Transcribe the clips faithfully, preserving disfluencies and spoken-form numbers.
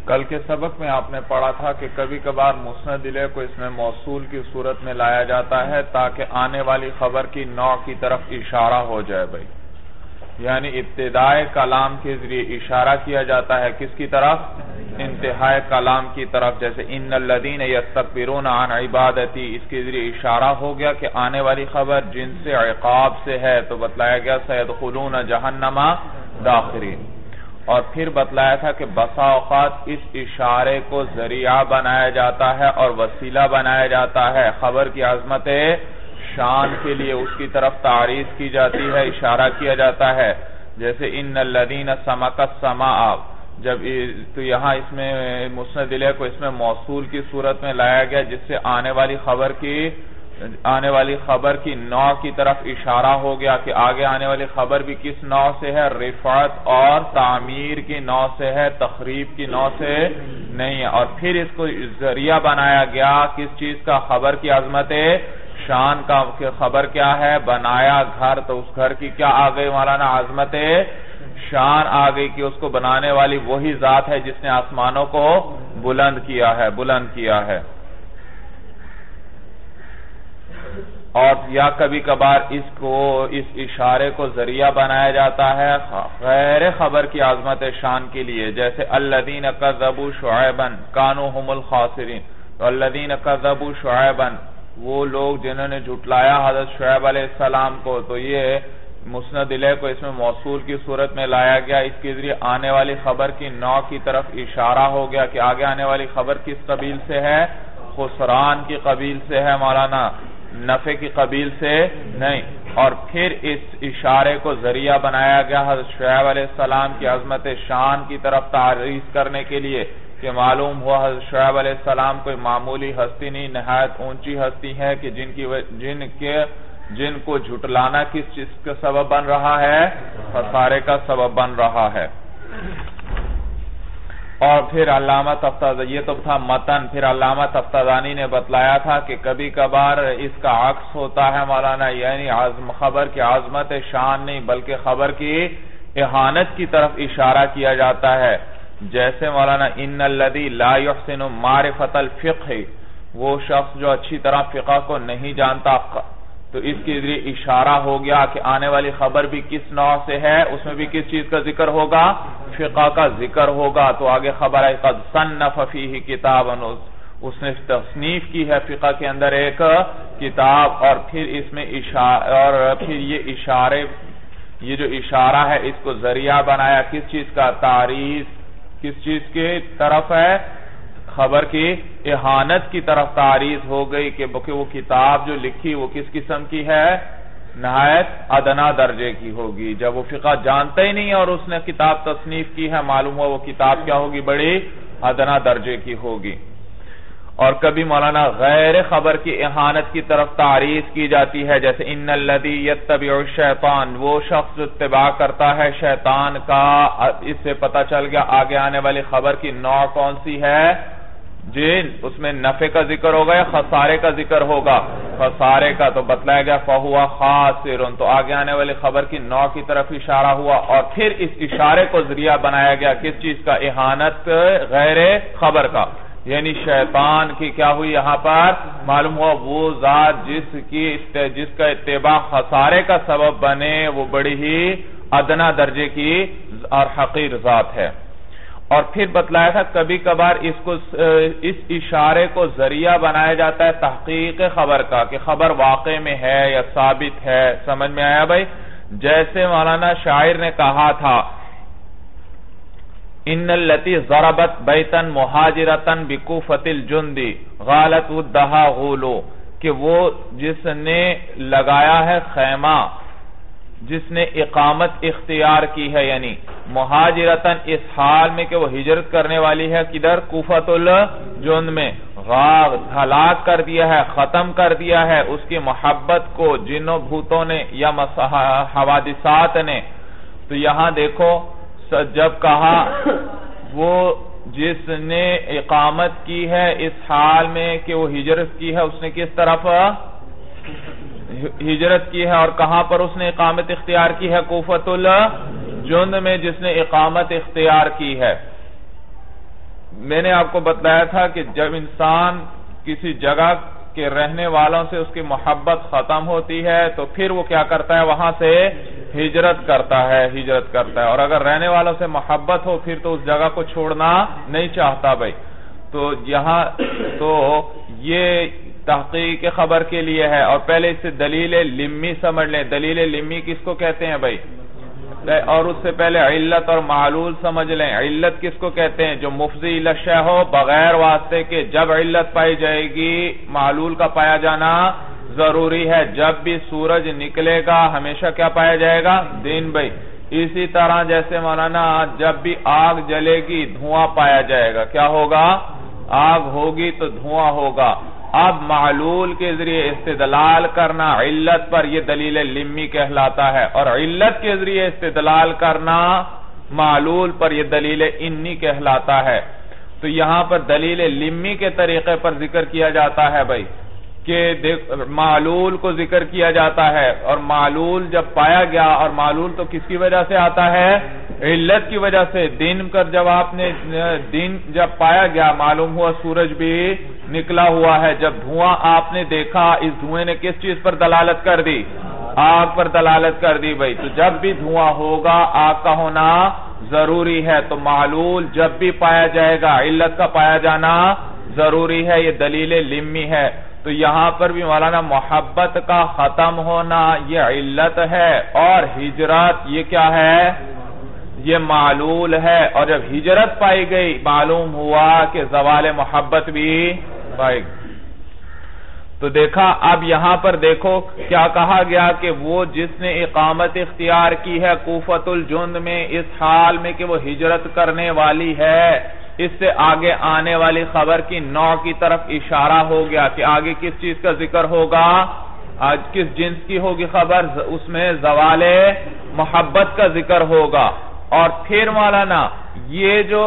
کل کے سبق میں آپ نے پڑھا تھا کہ کبھی کبھار مسند الیہ کو اس میں موصول کی صورت میں لایا جاتا ہے تاکہ آنے والی خبر کی نوع کی طرف اشارہ ہو جائے بھائی، یعنی ابتدائے کلام کے ذریعے اشارہ کیا جاتا ہے کس کی طرف؟ انتہائے کلام کی طرف، جیسے ان الذین یستکبرون عن عبادتی، اس کے ذریعے اشارہ ہو گیا کہ آنے والی خبر جن سے عقاب سے ہے، تو بتلایا گیا سیدخلون جہنم داخرین۔ اور پھر بتلایا تھا کہ بسا اوقات اس اشارے کو ذریعہ بنایا جاتا ہے اور وسیلہ بنایا جاتا ہے خبر کی عظمت شان کے لیے، اس کی طرف تعریض کی جاتی ہے، اشارہ کیا جاتا ہے، جیسے ان الذین سمک السماء، جب تو یہاں اس میں مسند الیہ کو اس میں موصول کی صورت میں لایا گیا جس سے آنے والی خبر کی آنے والی خبر کی نوع کی طرف اشارہ ہو گیا کہ آگے آنے والی خبر بھی کس نوع سے ہے؟ رفعت اور تعمیر کی نوع سے ہے، تخریب کی نوع سے نہیں ہے۔ اور پھر اس کو ذریعہ بنایا گیا کس چیز کا؟ خبر کی عظمت شان کا، کہ خبر کیا ہے؟ بنایا گھر، تو اس گھر کی کیا آ گئی مولانا؟ عظمت شان آ گئی کہ اس کو بنانے والی وہی ذات ہے جس نے آسمانوں کو بلند کیا ہے بلند کیا ہے۔ اور یا کبھی کبھار اس کو اس اشارے کو ذریعہ بنایا جاتا ہے غیر خبر کی عظمت شان کے لیے، جیسے الذین کذبوا شعیبا کانوا هم الخاسرین، تو الذین کذبوا شعیبا، وہ لوگ جنہوں نے جھٹلایا حضرت شعیب علیہ السلام کو، تو یہ مسند الیہ کو اس میں موصول کی صورت میں لایا گیا، اس کے ذریعے آنے والی خبر کی نوع کی طرف اشارہ ہو گیا کہ آگے آنے والی خبر کس قبیل سے ہے؟ خسران کی قبیل سے ہے مولانا، نفع کی قبیل سے نہیں۔ اور پھر اس اشارے کو ذریعہ بنایا گیا حضرت شعیب علیہ السلام کی عظمت شان کی طرف تعریض کرنے کے لیے کہ معلوم ہوا حضرت شعیب علیہ السلام کوئی معمولی ہستی نہیں، نہایت اونچی ہستی ہے کہ جن کی جن کے جن کو جھٹلانا کس چیز کا سبب بن رہا ہے؟ خسارے کا سبب بن رہا ہے۔ اور پھر علامہ تفتازانی، یہ تو تھا متن، پھر علامہ تفتازانی نے بتلایا تھا کہ کبھی کبھار اس کا عکس ہوتا ہے مولانا، یعنی خبر کی عظمت شان نہیں بلکہ خبر کی اہانت کی طرف اشارہ کیا جاتا ہے، جیسے مولانا ان الذی لا یحسن معرفت الفقہ، وہ شخص جو اچھی طرح فقہ کو نہیں جانتا، تو اس کے ذریعے اشارہ ہو گیا کہ آنے والی خبر بھی کس نوع سے ہے، اس میں بھی کس چیز کا ذکر ہوگا؟ فقہ کا ذکر ہوگا۔ تو آگے خبر ہے قد صنف فیہ کتابا، اس نے تصنیف کی ہے فقہ کے اندر ایک کتاب، اور پھر اس میں اشارہ اور پھر یہ اشارے یہ جو اشارہ ہے اس کو ذریعہ بنایا کس چیز کا؟ تعریض کس چیز کی طرف ہے؟ خبر کی اہانت کی طرف تعریض ہو گئی کہ وہ کتاب جو لکھی وہ کس قسم کی ہے؟ نہایت ادنا درجے کی ہوگی۔ جب وہ فقہ جانتا ہی نہیں اور اس نے کتاب تصنیف کی ہے، معلوم ہوا وہ کتاب کیا ہوگی؟ بڑی ادنا درجے کی ہوگی۔ اور کبھی مولانا غیر خبر کی اہانت کی طرف تعریض کی جاتی ہے، جیسے ان الذی یتبع الشیطان، وہ شخص جو اتباع کرتا ہے شیطان کا، اس سے پتہ چل گیا آگے آنے والی خبر کی نوع کون سی ہے؟ جن اس میں نفع کا ذکر ہوگا یا خسارے کا ذکر ہوگا؟ خسارے کا، تو بتلایا گیا فَهُوَ خَاسِرٌ، تو آگے آنے والی خبر کی نوع کی طرف اشارہ ہوا، اور پھر اس اشارے کو ذریعہ بنایا گیا کس چیز کا؟ اہانت غیر خبر کا، یعنی شیطان کی کیا ہوئی یہاں پر؟ معلوم ہوا وہ ذات جس کی جس کا اتباع خسارے کا سبب بنے وہ بڑی ہی ادنا درجے کی اور حقیر ذات ہے۔ اور پھر بتلایا تھا کبھی کبھار اس کو اس اشارے کو ذریعہ بنایا جاتا ہے تحقیق خبر کا، کہ خبر واقع میں ہے یا ثابت ہے۔ سمجھ میں آیا بھائی؟ جیسے مولانا شاعر نے کہا تھا ان التی ضربت بیتن مہاجرتن بکوفت الجند غالت ودہا غولو، کہ وہ جس نے لگایا ہے خیمہ، جس نے اقامت اختیار کی ہے، یعنی مہاجرتن اس حال میں کہ وہ ہجرت کرنے والی ہے، کدھر؟ کوفت الجند میں، غاغ ہلاک کر دیا ہے، ختم کر دیا ہے اس کی محبت کو جنوں بھوتوں نے یا حوادثات نے۔ تو یہاں دیکھو جب کہا وہ جس نے اقامت کی ہے اس حال میں کہ وہ ہجرت کی ہے، اس نے کس طرف ہجرت کی ہے، اور کہاں پر اس نے اقامت اختیار کی ہے؟ کوفت الجند میں جس نے اقامت اختیار کی ہے۔ میں نے آپ کو بتلایا تھا کہ جب انسان کسی جگہ کے رہنے والوں سے اس کی محبت ختم ہوتی ہے تو پھر وہ کیا کرتا ہے، وہاں سے ہجرت کرتا ہے ہجرت کرتا ہے اور اگر رہنے والوں سے محبت ہو پھر تو اس جگہ کو چھوڑنا نہیں چاہتا بھائی. تو یہاں تو یہ تحقیق خبر کے لیے ہے. اور پہلے اس سے دلیل لمی سمجھ لیں. دلیل لمی کس کو کہتے ہیں بھائی؟ اور اس سے پہلے علت اور معلول سمجھ لیں. علت کس کو کہتے ہیں؟ جو مفضی الشیء ہو بغیر واسطے کے. جب علت پائی جائے گی معلول کا پایا جانا ضروری ہے. جب بھی سورج نکلے گا ہمیشہ کیا پایا جائے گا؟ دن بھائی. اسی طرح جیسے مولانا جب بھی آگ جلے گی دھواں پایا جائے گا. کیا ہوگا؟ آگ ہوگی تو دھواں ہوگا. اب معلول کے ذریعے استدلال کرنا علت پر یہ دلیل لمی کہلاتا ہے اور علت کے ذریعے استدلال کرنا معلول پر یہ دلیل انی کہلاتا ہے. تو یہاں پر دلیل لمی کے طریقے پر ذکر کیا جاتا ہے بھائی کہ معلول کو ذکر کیا جاتا ہے اور معلول جب پایا گیا اور معلول تو کس کی وجہ سے آتا ہے؟ علت کی وجہ سے. دن کر جب آپ نے دن جب پایا گیا معلوم ہوا سورج بھی نکلا ہوا ہے. جب دھواں آپ نے دیکھا اس دھوئیں نے کس چیز پر دلالت کر دی؟ آگ پر دلالت کر دی بھائی. تو جب بھی دھواں ہوگا آگ کا ہونا ضروری ہے. تو معلول جب بھی پایا جائے گا علت کا پایا جانا ضروری ہے. یہ دلیل لمی ہے. تو یہاں پر بھی مولانا محبت کا ختم ہونا یہ علت ہے اور ہجرت یہ کیا ہے؟ یہ معلول ہے. اور جب ہجرت پائی گئی معلوم ہوا کہ زوال محبت بھی پائی گئی. تو دیکھا اب یہاں پر دیکھو کیا کہا گیا کہ وہ جس نے اقامت اختیار کی ہے کوفۃ الجند میں اس حال میں کہ وہ ہجرت کرنے والی ہے. اس سے آگے آنے والی خبر کی نوع کی طرف اشارہ ہو گیا کہ آگے کس چیز کا ذکر ہوگا، آج کس جنس کی ہوگی خبر، اس میں زوال محبت کا ذکر ہوگا. اور پھر مولانا یہ جو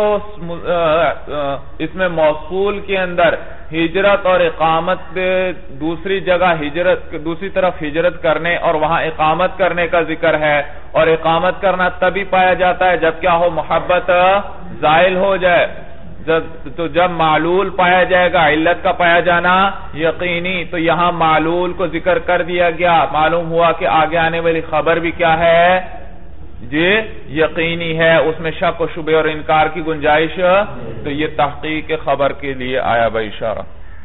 اس میں موصول کے اندر ہجرت اور اقامت دوسری جگہ ہجرت دوسری طرف ہجرت کرنے اور وہاں اقامت کرنے کا ذکر ہے اور اقامت کرنا تبھی پایا جاتا ہے جب کیا ہو، محبت زائل ہو جائے. جب تو جب معلول پایا جائے گا علت کا پایا جانا یقینی. تو یہاں معلول کو ذکر کر دیا گیا. معلوم ہوا کہ آگے آنے والی خبر بھی کیا ہے، جی یقینی ہے. اس میں شک و شبہ اور انکار کی گنجائش. تو یہ تحقیق خبر کے لیے آیا بھائی اشارہ.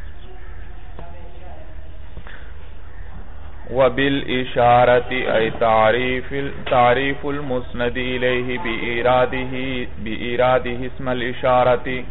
وَبِالْإِشَارَةِ أي تعریف المسند الیہ بإرادہ اسم الاشارة.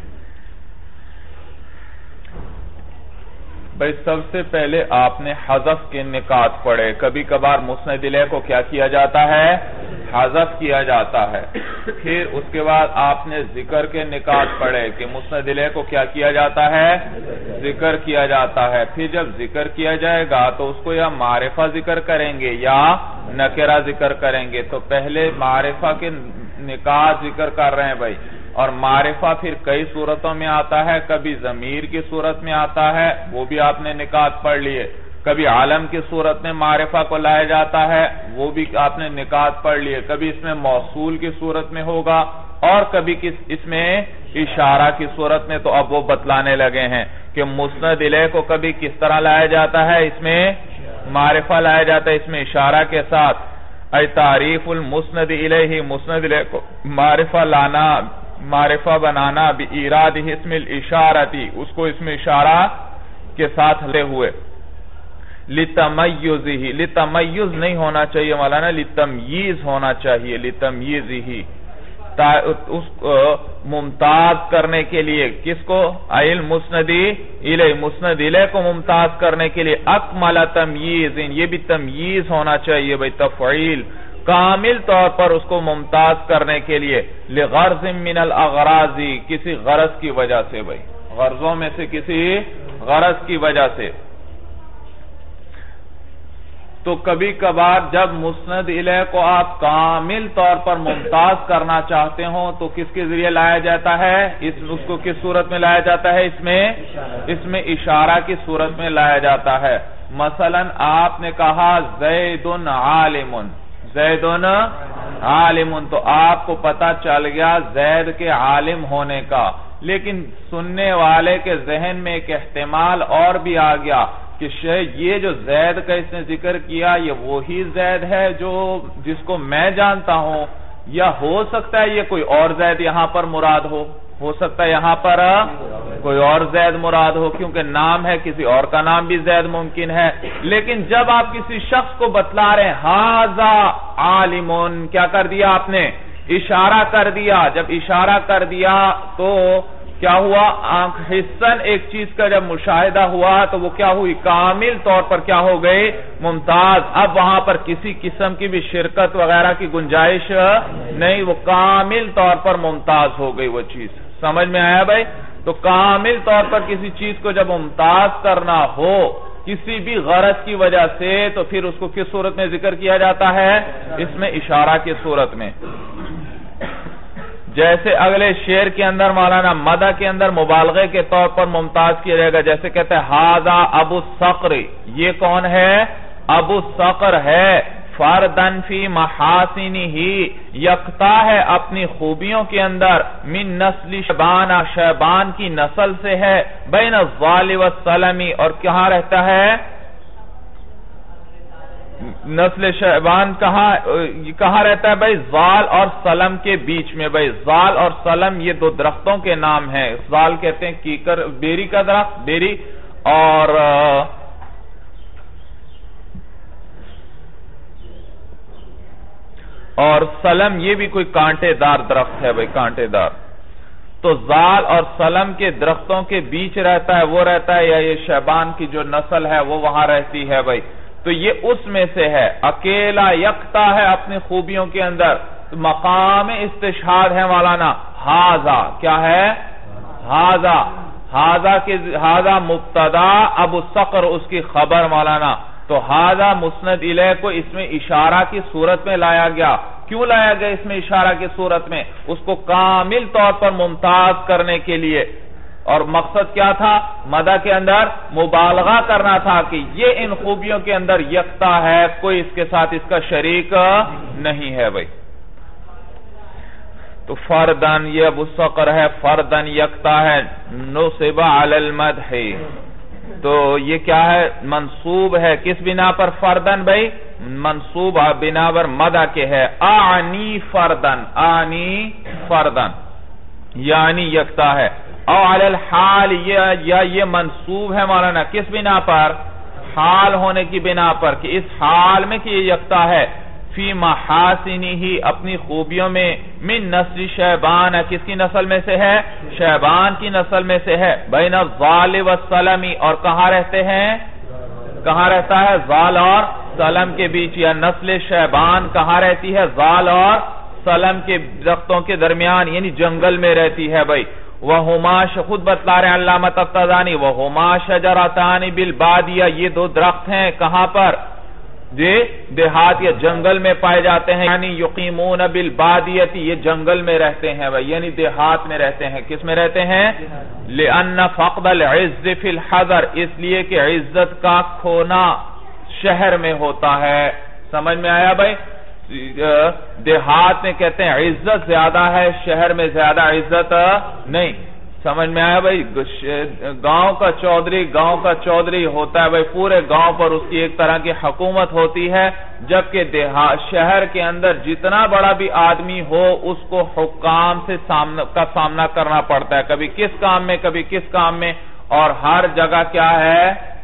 بھئی سب سے پہلے آپ نے حذف کے نکات پڑھے. کبھی کبھار مسند الیہ کو کیا کیا جاتا ہے، حذف کیا جاتا ہے. پھر اس کے بعد آپ نے ذکر کے نکات پڑھے کہ مسند الیہ کو کیا کیا جاتا ہے، ذکر کیا جاتا ہے. پھر جب ذکر کیا جائے گا تو اس کو یا معرفہ ذکر کریں گے یا نکرہ ذکر کریں گے. تو پہلے معرفہ کے نکات ذکر کر رہے ہیں بھائی. اور معرفہ پھر کئی صورتوں میں آتا ہے. کبھی ضمیر کی صورت میں آتا ہے، وہ بھی آپ نے نکات پڑھ لیے. کبھی عالم کی صورت میں معرفہ کو لایا جاتا ہے، وہ بھی آپ نے نکات پڑھ لیے. کبھی اس میں موصول کی صورت میں ہوگا اور کبھی اس میں اشارہ کی صورت میں. تو اب وہ بتلانے لگے ہیں کہ مسند الیہ کو کبھی کس طرح لایا جاتا ہے، اس میں معرفہ لایا جاتا ہے اس میں اشارہ کے ساتھ. اے تعریف المسند الیہ، مسند الیہ کو معرفہ لانا، معرفہ بنانا بإرادہ اسم الاشارتی، اس کو اس میں اشارہ کے ساتھ لے ہوئے. لتمیزہ، لتمیز نہیں ہونا چاہیے مولانا، لتمییز ہونا چاہیے. لتمیزہ اس کو ممتاز کرنے کے لیے. کس کو؟ ایل مسندی الیہ، مسند الیہ کو ممتاز کرنے کے لیے. اکمل تمییز، یہ بھی تمییز ہونا چاہیے بھئی، تفعیل کامل طور پر اس کو ممتاز کرنے کے لیے. لغرض من الاغراض، کسی غرض کی وجہ سے بھئی، غرضوں میں سے کسی غرض کی وجہ سے. تو کبھی کبھار جب مسند الیہ کو آپ کامل طور پر ممتاز کرنا چاہتے ہوں تو کس کے ذریعے لایا جاتا ہے، اس اس کو کس صورت میں لایا جاتا ہے، اس میں اس میں اشارہ کی صورت میں لایا جاتا ہے. مثلا آپ نے کہا زید عالم، زید عالم، تو آپ کو پتا چل گیا زید کے عالم ہونے کا. لیکن سننے والے کے ذہن میں ایک احتمال اور بھی آ گیا کہ یہ جو زید کا اس نے ذکر کیا یہ وہی زید ہے جو جس کو میں جانتا ہوں، یا ہو سکتا ہے یہ کوئی اور زید یہاں پر مراد ہو ہو سکتا ہے یہاں پر کوئی اور زید مراد ہو، کیونکہ نام ہے، کسی اور کا نام بھی زید ممکن ہے۔ لیکن جب آپ کسی شخص کو بتلا رہے ہیں ہاذا عالمون، کیا کر دیا آپ نے؟ اشارہ کر دیا۔ جب اشارہ کر دیا تو کیا ہوا؟ آنکھ حسن ایک چیز کا جب مشاہدہ ہوا تو وہ کیا ہوئی؟ کامل طور پر کیا ہو گئی؟ ممتاز۔ اب وہاں پر کسی قسم کی بھی شرکت وغیرہ کی گنجائش نہیں، وہ کامل طور پر ممتاز ہو گئی وہ چیز۔ سمجھ میں آیا بھائی؟ تو کامل طور پر کسی چیز کو جب ممتاز کرنا ہو کسی بھی غرض کی وجہ سے تو پھر اس کو کس صورت میں ذکر کیا جاتا ہے؟ اس میں اشارہ کی صورت میں۔ جیسے اگلے شعر کے اندر مولانا مدح کے اندر مبالغے کے طور پر ممتاز کیا جائے گا، جیسے کہتے ہیں ھذا ابو الصقر، یہ کون ہے؟ ابو الصقر ہے، فردن فی محاسنہ، یکتا ہے اپنی خوبیوں کے اندر، من نسل شیبان، شیبان کی نسل سے ہے، بین الظال والسلم، اور کہاں رہتا ہے؟ نسل شیبان کہاں کہاں رہتا ہے بھائی؟ زال اور سلم کے بیچ میں۔ بھائی زال اور سلم یہ دو درختوں کے نام ہیں۔ زال کہتے ہیں کیکر، بیری کا درخت، بیری، اور اور سلم یہ بھی کوئی کانٹے دار درخت ہے بھائی، کانٹے دار۔ تو زال اور سلم کے درختوں کے بیچ رہتا ہے، وہ رہتا ہے، یا یہ شیبان کی جو نسل ہے وہ وہاں رہتی ہے بھائی۔ تو یہ اس میں سے ہے، اکیلا یکتا ہے اپنی خوبیوں کے اندر، مقام استشہاد ہے مولانا ھذا، کیا ہے؟ ھذا ھذا کے ھذا مبتدا، ابو الصقر اس کی خبر مولانا۔ تو ھذا مسند الیہ کو اس میں اشارہ کی صورت میں لایا گیا۔ کیوں لایا گیا اس میں اشارہ کی صورت میں؟ اس کو کامل طور پر ممتاز کرنے کے لیے، اور مقصد کیا تھا؟ مدح کے اندر مبالغہ کرنا تھا کہ یہ ان خوبیوں کے اندر یکتا ہے، کوئی اس کے ساتھ اس کا شریک نہیں ہے بھائی۔ تو فردن، یہ ابو الصقر ہے، فردن یکتا ہے، نصب علی المدح، تو یہ کیا ہے؟ منصوب ہے، کس بنا پر؟ فردن بھائی منصوب بنا پر مدح کے ہے، اعنی فردن، اعنی فردن یعنی یکتا ہے، او علی الحال، یا یہ منصوب ہے مولانا کس بنا پر؟ حال ہونے کی بنا پر، کہ اس حال میں کہ یہ یکتا ہے، فی محاسنہ، اپنی خوبیوں میں، من نسل شیبان، کس کی نسل میں سے ہے؟ شیبان کی نسل میں سے ہے، بین الظال والسلم، اور کہاں رہتے ہیں؟ کہاں رہتا ہے؟ ظال اور سلم کے بیچ، یا نسل شیبان کہاں رہتی ہے؟ ظال اور سلم کے درختوں کے درمیان، یعنی جنگل میں رہتی ہے بھائی۔ وَهُمَا، خود بتلا رہے ہیں علامہ تفتازانی، وَهُمَا شَجَرَتَانِ بِالْبَادِيَةِ، یہ دو درخت ہیں کہاں پر؟ یہ دیہات یا جنگل میں پائے جاتے ہیں، یعنی یقیمون بالبادیۃ، یہ جنگل میں رہتے ہیں بھائی، یعنی دیہات میں رہتے ہیں۔ کس میں رہتے ہیں؟ لِأَنَّ فَقْدَ الْعِزِّ فِي الْحَضَرِ، اس لیے کہ عزت کا کھونا شہر میں ہوتا ہے۔ سمجھ میں آیا بھائی؟ دیہات میں کہتے ہیں عزت زیادہ ہے، شہر میں زیادہ عزت نہیں۔ سمجھ میں آیا بھائی؟ گاؤں کا چودھری گاؤں کا چودھری ہوتا ہے بھائی، پورے گاؤں پر اس کی ایک طرح کی حکومت ہوتی ہے، جبکہ دیہات شہر کے اندر جتنا بڑا بھی آدمی ہو اس کو حکام سے سامنا کا سامنا کرنا پڑتا ہے، کبھی کس کام میں کبھی کس کام میں، اور ہر جگہ کیا ہے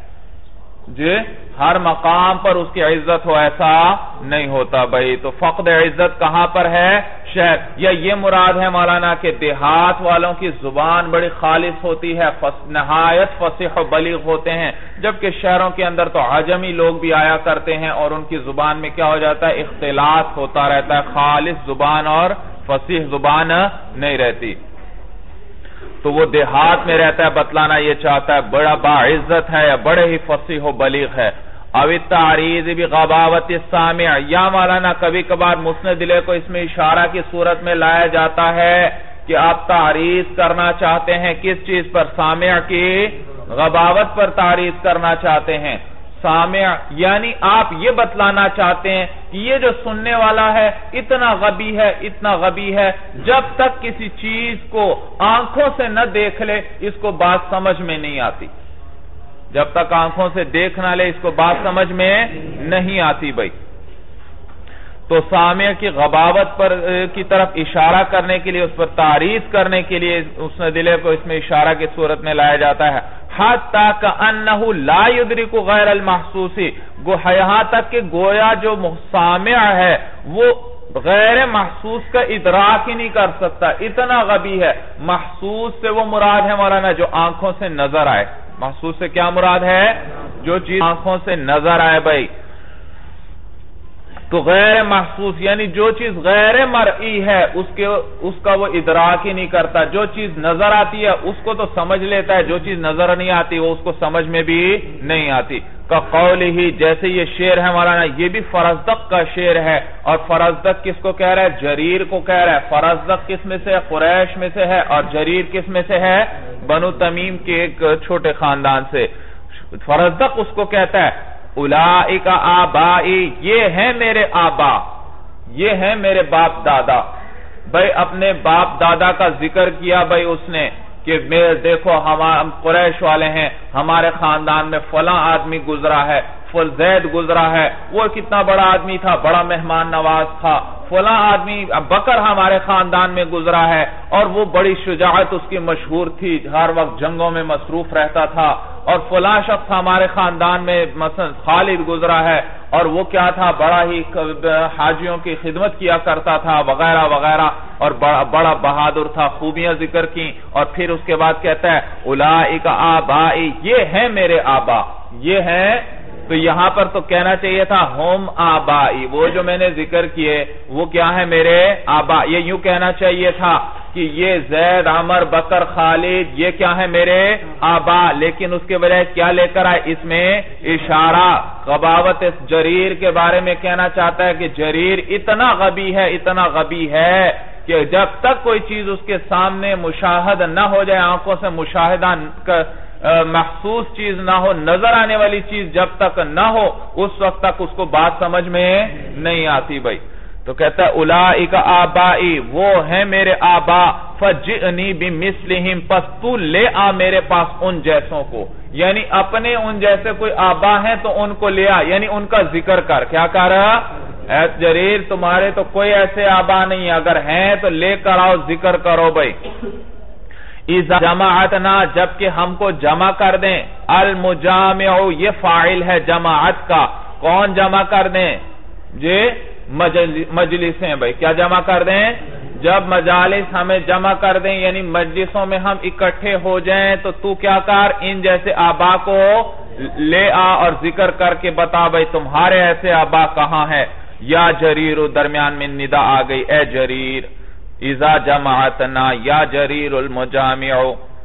جی ہر مقام پر اس کی عزت ہو ایسا نہیں ہوتا بھائی۔ تو فقد عزت کہاں پر ہے؟ شہر۔ یا یہ مراد ہے مولانا کہ دیہات والوں کی زبان بڑی خالص ہوتی ہے، نہایت فصیح و بلیغ ہوتے ہیں، جبکہ شہروں کے اندر تو عجمی لوگ بھی آیا کرتے ہیں اور ان کی زبان میں کیا ہو جاتا ہے؟ اختلاط ہوتا رہتا ہے، خالص زبان اور فصیح زبان نہیں رہتی۔ تو وہ دیہات میں رہتا ہے، بتلانا یہ چاہتا ہے بڑا باعزت ہے یا بڑے ہی فصیح و بلیغ ہے۔ او التعریض بغباوت السامع، یا مولانا کبھی کبھار مسند الیہ کو اس میں اشارہ کی صورت میں لایا جاتا ہے کہ آپ تعریض کرنا چاہتے ہیں کس چیز پر؟ سامع کی غباوت پر تعریض کرنا چاہتے ہیں۔ سامع یعنی آپ یہ بتلانا چاہتے ہیں کہ یہ جو سننے والا ہے اتنا غبی ہے اتنا غبی ہے، جب تک کسی چیز کو آنکھوں سے نہ دیکھ لے اس کو بات سمجھ میں نہیں آتی، جب تک آنکھوں سے دیکھ نہ لے اس کو بات سمجھ میں نہیں آتی بھائی۔ تو سامع کی غباوت پر کی طرف اشارہ کرنے کے لیے، اس پر تعریض کرنے کے لیے اس دلے کو اس میں اشارہ کی صورت میں لایا جاتا ہے۔ حَتَّى كَأَنَّهُ لَا يُدْرِكُ غَيْرَ الْمَحْسُوسِ، یہاں تک کہ گویا جو سامع ہے وہ غیر محسوس کا ادراک ہی نہیں کر سکتا، اتنا غبی ہے۔ محسوس سے وہ مراد ہے مولانا جو آنکھوں سے نظر آئے، محسوس سے کیا مراد ہے؟ جو چیز آنکھوں سے نظر آئے بھائی۔ تو غیر محسوس یعنی جو چیز غیر مرئی ہے اس کے اس کا وہ ادراک ہی نہیں کرتا، جو چیز نظر آتی ہے اس کو تو سمجھ لیتا ہے، جو چیز نظر نہیں آتی وہ اس کو سمجھ میں بھی نہیں آتی۔ قَقَوْلِهِ، جیسے یہ شعر ہے مولانا، یہ بھی فرزدق کا شعر ہے، اور فرزدق کس کو کہہ رہا ہے؟ جریر کو کہہ رہا ہے۔ فرزدق کس میں سے ہے؟ قریش میں سے ہے، اور جریر کس میں سے ہے؟ بنو تمیم کے ایک چھوٹے خاندان سے۔ فرزدق اس کو کہتا ہے اولئک آبائی، یہ ہیں میرے آبا، یہ ہیں میرے باپ دادا۔ بھئی اپنے باپ دادا کا ذکر کیا بھئی اس نے کہ دیکھو ہم قریش والے ہیں، ہمارے خاندان میں فلاں آدمی گزرا ہے، فل زید گزرا ہے، وہ کتنا بڑا آدمی تھا، بڑا مہمان نواز تھا، فلاں آدمی بکر ہمارے خاندان میں گزرا ہے اور وہ بڑی شجاعت اس کی مشہور تھی، ہر وقت جنگوں میں مصروف رہتا تھا، اور فلاں شخص ہمارے خاندان میں مثلا خالد گزرا ہے اور وہ کیا تھا، بڑا ہی حاجیوں کی خدمت کیا کرتا تھا وغیرہ وغیرہ، اور بڑا بڑا بہادر تھا، خوبیاں ذکر کی، اور پھر اس کے بعد کہتا ہے اولئک آبائی، یہ ہیں میرے آبا، یہ ہیں۔ تو یہاں پر تو کہنا چاہیے تھا ہم آبائی، وہ جو میں نے ذکر کیے وہ کیا ہے؟ میرے آبا۔ یہ یوں کہنا چاہیے تھا کہ یہ زید، عمر، بکر، خالد یہ کیا ہے؟ میرے آبا، لیکن اس کے بجائے کیا لے کر آئے؟ اس میں اشارہ غباوت جریر کے بارے میں کہنا چاہتا ہے کہ جریر اتنا غبی ہے، اتنا غبی ہے کہ جب تک کوئی چیز اس کے سامنے مشاہد نہ ہو جائے، آنکھوں سے مشاہدہ محسوس چیز نہ ہو، نظر آنے والی چیز جب تک نہ ہو اس وقت تک اس کو بات سمجھ میں نہیں آتی بھائی۔ تو کہتا ہے اولئک آبائی، وہ ہیں میرے آبا، فجئنی بمثلہم، پس تو لے آ میرے پاس ان جیسوں کو، یعنی اپنے ان جیسے کوئی آبا ہیں تو ان کو لے آ، یعنی ان کا ذکر کر۔ کیا کر رہا؟ اے جریر تمہارے تو کوئی ایسے آبا نہیں، اگر ہیں تو لے کر آؤ، ذکر کرو بھائی۔ اذا جماعتنا، جبکہ ہم کو جمع کر دیں، المجامع یہ فاعل ہے جماعت کا، کون جمع کر دیں؟ جی مجلسیں بھائی، کیا جمع کر دیں؟ جب مجالس ہمیں جمع کر دیں یعنی مجلسوں میں ہم اکٹھے ہو جائیں تو تو کیا کر؟ ان جیسے آبا کو لے آ اور ذکر کر کے بتا بھائی تمہارے ایسے آبا کہاں ہے۔ یا جریر، درمیان میں ندا آ گئی، اے جریر، اذا جماعتنا یا جریر المجامع،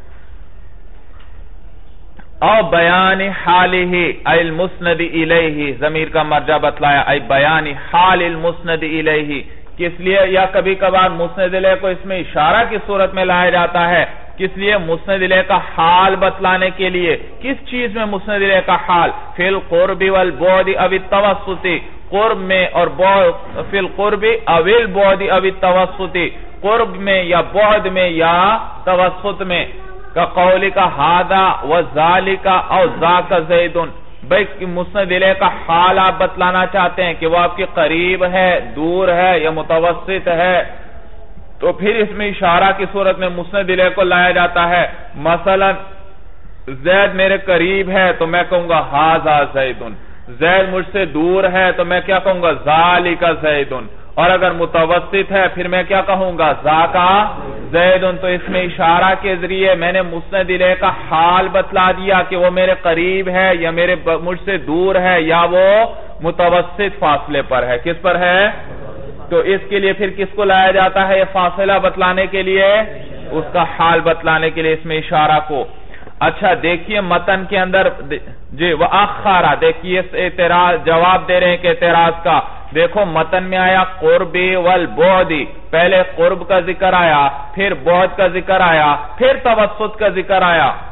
او بیان حالہ ای المسند الیہ، ضمیر کا مرجع بتلایا، ای بیان حال المسند الیہ، کس لیے؟ یا کبھی کبھار مسند الیہ کو اس میں اشارہ کی صورت میں لایا جاتا ہے، کس لیے؟ مسند الیہ کا حال بتلانے کے لیے۔ کس چیز میں مسند الیہ کا حال؟ فی القرب والبعد او التوسط، قرب میں اور فی القرب او البعد او التوسط، قرب میں یا بعد میں یا توسط میں، کا قولی کا ہادا و ذالک او ذاک زیدن، بھئی مسند الیہ کا حال آپ بتلانا چاہتے ہیں کہ وہ آپ کے قریب ہے، دور ہے یا متوسط ہے، تو پھر اس میں اشارہ کی صورت میں مسند الیہ کو لایا جاتا ہے۔ مثلا زید میرے قریب ہے تو میں کہوں گا ہاذا زیدن، زید مجھ سے دور ہے تو میں کیا کہوں گا؟ ذالک زیدن، اور اگر متوسط ہے پھر میں کیا کہوں گا؟ ذاکا زیدن۔ تو اس میں اشارہ کے ذریعے میں نے مسند الیہ کا حال بتلا دیا کہ وہ میرے قریب ہے یا میرے مجھ سے دور ہے یا وہ متوسط فاصلے پر ہے۔ کس پر ہے؟ تو اس کے لیے پھر کس کو لایا جاتا ہے یہ فاصلہ بتلانے کے لیے؟ اس کا حال بتلانے کے لیے اس میں اشارہ کو۔ اچھا دیکھیے متن کے اندر جی وَأَخَّرَ، دیکھیے اعتراض جواب دے رہے ہیں کہ اعتراض کا، دیکھو متن میں آیا قرب والبعد، پہلے قرب کا ذکر آیا، پھر بعد کا ذکر آیا، پھر توسط کا ذکر آیا،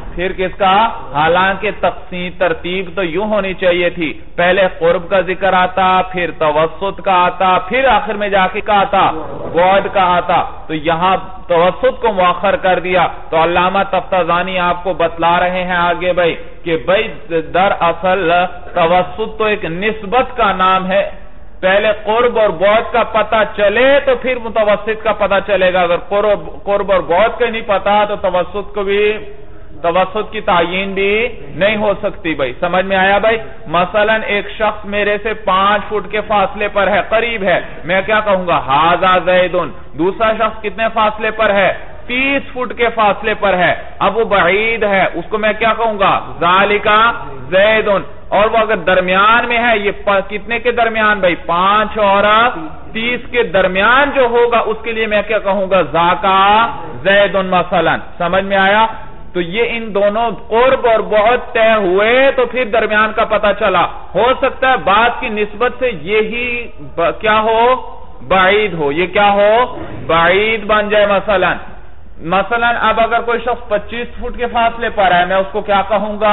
پھر کس کا؟ حالانکہ تقسیم ترتیب تو یوں ہونی چاہیے تھی، پہلے قرب کا ذکر آتا، پھر توسط کا آتا، پھر آخر میں جا کے کا آتا بعد کا آتا، تو یہاں توسط کو مؤخر کر دیا۔ تو علامہ تفتزانی آپ کو بتلا رہے ہیں آگے بھائی کہ بھائی در اصل توسط تو ایک نسبت کا نام ہے، پہلے قرب اور بعد کا پتہ چلے تو پھر متوسط کا پتہ چلے گا، اگر قرب قرب اور بعد کا نہیں پتا تو توسط کو بھی توسط کی تعین بھی نہیں ہو سکتی بھائی، سمجھ میں آیا بھائی؟ مثلا ایک شخص میرے سے پانچ فٹ کے فاصلے پر ہے، قریب ہے، میں کیا کہوں گا؟ ھذا زیدن۔ دوسرا شخص کتنے فاصلے پر ہے؟ تیس فٹ کے فاصلے پر ہے، اب وہ بعید ہے، اس کو میں کیا کہوں گا؟ ذالک زیدن۔ اور وہ اگر درمیان میں ہے، یہ کتنے کے درمیان بھائی؟ پانچ اور تیس کے درمیان جو ہوگا اس کے لیے میں کیا کہوں گا؟ ذاکا زیدن مثلا، سمجھ میں آیا؟ تو یہ ان دونوں قرب اور بعد طے ہوئے تو پھر درمیان کا پتہ چلا، ہو سکتا ہے بعد کی نسبت سے یہی کیا ہو؟ بعید ہو، یہ کیا ہو؟ بعید بن جائے مثلا مثلا اب اگر کوئی شخص پچیس فٹ کے فاصلے پر ہے، میں اس کو کیا کہوں گا؟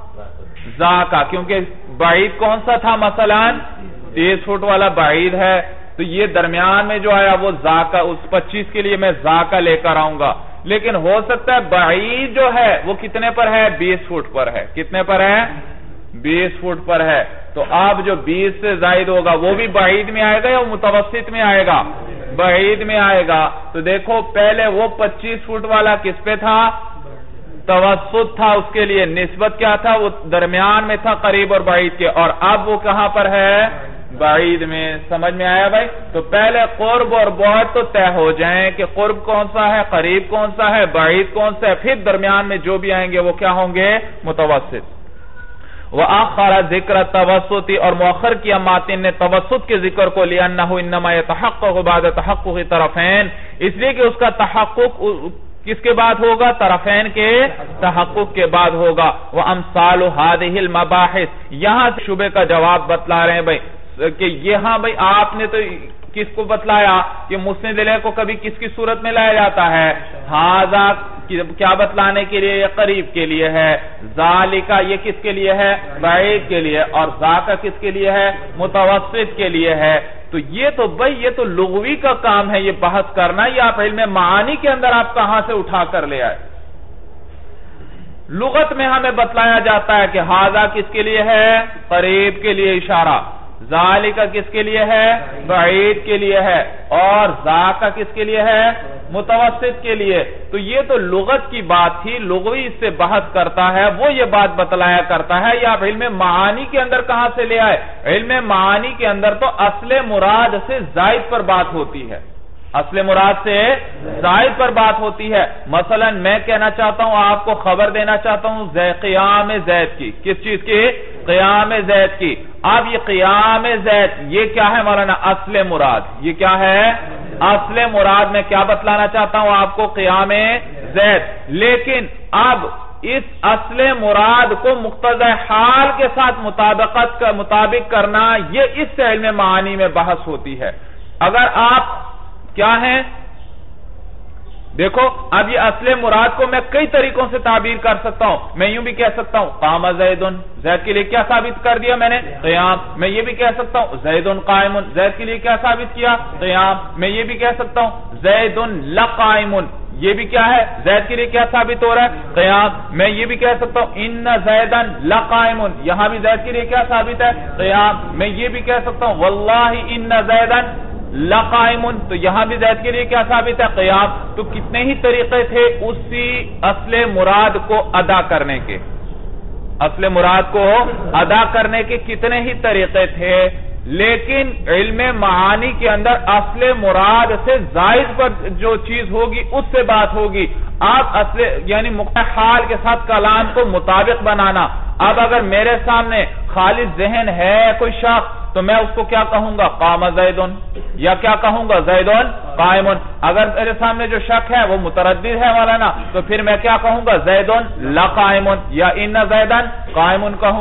ذاکا، کیونکہ بعید کون سا تھا؟ مثلا تیس فٹ والا بعید ہے، تو یہ درمیان میں جو آیا وہ ذاکا، اس پچیس کے لیے میں ذاکا لے کر آؤں گا۔ لیکن ہو سکتا ہے بعید جو ہے وہ کتنے پر ہے؟ بیس فٹ پر ہے، کتنے پر ہے؟ بیس فٹ پر ہے، تو اب جو بیس سے زائد ہوگا وہ بھی بعید میں آئے گا یا متوسط میں آئے گا؟ بعید میں آئے گا۔ تو دیکھو پہلے وہ پچیس فٹ والا کس پہ تھا؟ توسط تھا، اس کے لیے نسبت کیا تھا؟ وہ درمیان میں تھا قریب اور بعید کے، اور اب وہ کہاں پر ہے؟ بعید میں، سمجھ میں آیا بھائی؟ تو پہلے قرب اور بعد تو طے ہو جائیں کہ قرب کون سا ہے، قریب کون سا ہے، بعید کون سا ہے، پھر درمیان میں جو بھی آئیں گے وہ کیا ہوں گے؟ متوسط۔ وآخر ذکر التوسط، اور مؤخر کیا ماتن نے توسط کے ذکر کو لأنه انما يتحقق بعد تحقق طرفین، اس لیے کہ اس کا تحقق کس کے بعد ہوگا؟ طرفین کے تحقق کے بعد ہوگا۔ وامثال هذه المباحث، یہاں سے شبہ کا جواب بتلا رہے ہیں بھائی کہ یہاں بھائی آپ نے تو کس کو بتلایا کہ مسند الیہ کو کبھی کس کی صورت میں لایا جاتا ہے؟ ھذا کیا بتلانے کے لیے؟ یہ قریب کے لیے ہے، ذالک یہ کس کے لیے ہے؟ بعید کے لیے، اور ذاکا کس کے لیے ہے؟ متوسط کے لیے ہے۔ تو یہ تو بھائی یہ تو لغوی کا کام ہے یہ بحث کرنا، یہ آپ علم معانی کے اندر آپ کہاں سے اٹھا کر لے آئے؟ لغت میں ہمیں بتلایا جاتا ہے کہ ھذا کس کے لیے ہے؟ قریب کے لیے اشارہ، ذالک کس کے لیے ہے؟ بعید کے لیے ہے، اور ذاکا کس کے لیے ہے؟ متوسط کے لیے۔ تو یہ تو لغت کی بات تھی، لغوی اس سے بحث کرتا ہے، وہ یہ بات بتلایا کرتا ہے، یا آپ علم معانی کے اندر کہاں سے لے آئے؟ علم معانی کے اندر تو اصل مراد سے زائد پر بات ہوتی ہے، اصل مراد سے زائد پر بات ہوتی ہے۔ مثلا میں کہنا چاہتا ہوں، آپ کو خبر دینا چاہتا ہوں قیام زید کی، کس چیز کی؟ قیام زید کی۔ اب یہ قیام زید یہ کیا ہے مولانا؟ اصل مراد، یہ کیا ہے؟ اصل مراد میں کیا بتلانا چاہتا ہوں آپ کو؟ قیام زید۔ لیکن اب اس اصل مراد کو مقتضی حال کے ساتھ مطابقت کا مطابق کرنا، یہ اس سے علم معانی میں بحث ہوتی ہے۔ اگر آپ کیا ہیں دیکھو، اب یہ اصل مراد کو میں کئی طریقوں سے تعبیر کر سکتا ہوں۔ میں یوں بھی کہہ سکتا ہوں قام زیدن، زید کے لیے کیا ثابت کر دیا میں نے؟ قیام۔ میں یہ بھی کہہ سکتا ہوں زیدن قائم، زید کے لیے کیا ثابت کیا؟ قیام۔ میں یہ بھی کہہ سکتا ہوں زیدن لقائم، یہ بھی کیا ہے؟ زید کے لیے کیا ثابت ہو رہا ہے؟ قیام۔ میں یہ بھی کہہ سکتا ہوں ان زیدن لقائم، یہاں بھی زید کے لیے کیا ثابت ہے؟ قیام۔ میں یہ بھی کہہ سکتا ہوں واللہ ان زیدن لقائم، تو یہاں بھی زید کے لیے کیا ثابت ہے؟ قیام۔ تو کتنے ہی طریقے تھے اسی اصل مراد کو ادا کرنے کے، اصل مراد کو ادا کرنے کے کتنے ہی طریقے تھے، لیکن علم معانی کے اندر اصل مراد سے زائد پر جو چیز ہوگی اس سے بات ہوگی۔ آپ اصل یعنی مقتضی حال کے ساتھ کلام کو مطابق بنانا۔ اب اگر میرے سامنے خالص ذہن ہے کوئی شخص تو میں اس کو کیا کہوں گا؟ قام زیدن، یا کیا کہوں گا؟ زیدن قائم۔ اگر میرے سامنے جو شک ہے وہ متردد ہے مولانا، تو پھر میں کیا کہوں گا؟ زیدن لقائم، یا ان زیدن قائم کہوں گا۔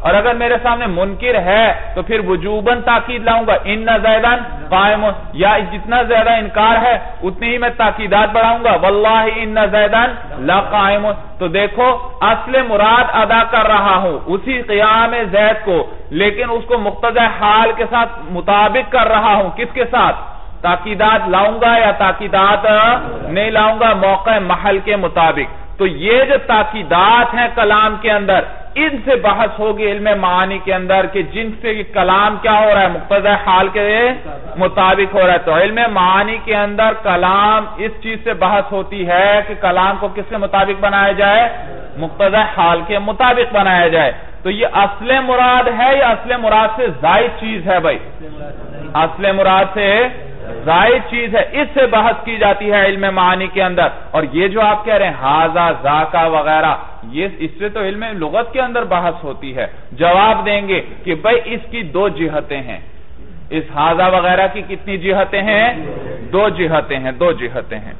اور اگر میرے سامنے منکر ہے تو پھر وجوباً تاکید لاؤں گا، ان زیدن قائم، یا جتنا زیادہ انکار ہے اتنی ہی میں تاکیدات بڑھاؤں گا، واللہ ان زیدن لا قائم۔ تو دیکھو اصل مراد ادا کر رہا ہوں اسی قیام زید کو، لیکن اس کو مقتضی حال کے ساتھ مطابق کر رہا ہوں، کس کے ساتھ؟ تاکیدات لاؤں گا یا تاکیدات نہیں لاؤں گا، موقع محل کے مطابق۔ تو یہ جو تاکیدات ہیں کلام کے اندر، ان سے بحث ہوگی علم معانی کے اندر کہ جن سے کلام کیا ہو رہا ہے، مقتضی حال کے مطابق ہو رہا ہے۔ تو علم معانی کے اندر کلام اس چیز سے بحث ہوتی ہے کہ کلام کو کس کے مطابق بنایا جائے، مقتضی حال کے مطابق بنایا جائے۔ تو یہ اصل مراد ہے یا اصل مراد سے زائد چیز ہے بھائی؟ اصل مراد سے زائد چیز ہے، اس سے بحث کی جاتی ہے علم معانی کے اندر۔ اور یہ جو آپ کہہ رہے ہیں ہاذا ذاکا وغیرہ، یہ اس سے تو علم لغت کے اندر بحث ہوتی ہے۔ جواب دیں گے کہ بھئی اس کی دو جہتیں ہیں، اس ہاذا وغیرہ کی کتنی جہتیں ہیں؟ دو جہتیں ہیں، دو جہتیں ہیں۔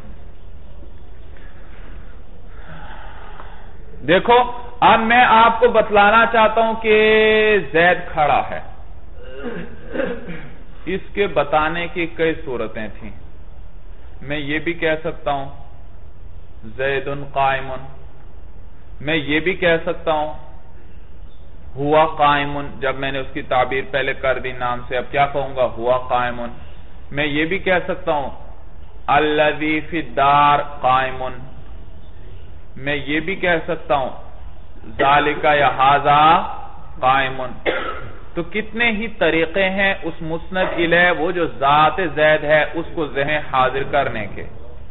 دیکھو اب میں آپ کو بتلانا چاہتا ہوں کہ زید کھڑا ہے، اس کے بتانے کی کئی صورتیں تھیں۔ میں یہ بھی کہہ سکتا ہوں زید قائم، میں یہ بھی کہہ سکتا ہوں ہوا قائم، جب میں نے اس کی تعبیر پہلے کر دی نام سے، اب کیا کہوں گا؟ ہوا قائم۔ میں یہ بھی کہہ سکتا ہوں الذی فی الدار قائم، میں یہ بھی کہہ سکتا ہوں ذالک یا ھذا قائم۔ تو کتنے ہی طریقے ہیں اس مسند الیہ، وہ جو ذات زید ہے، اس کو ذہن حاضر کرنے کے۔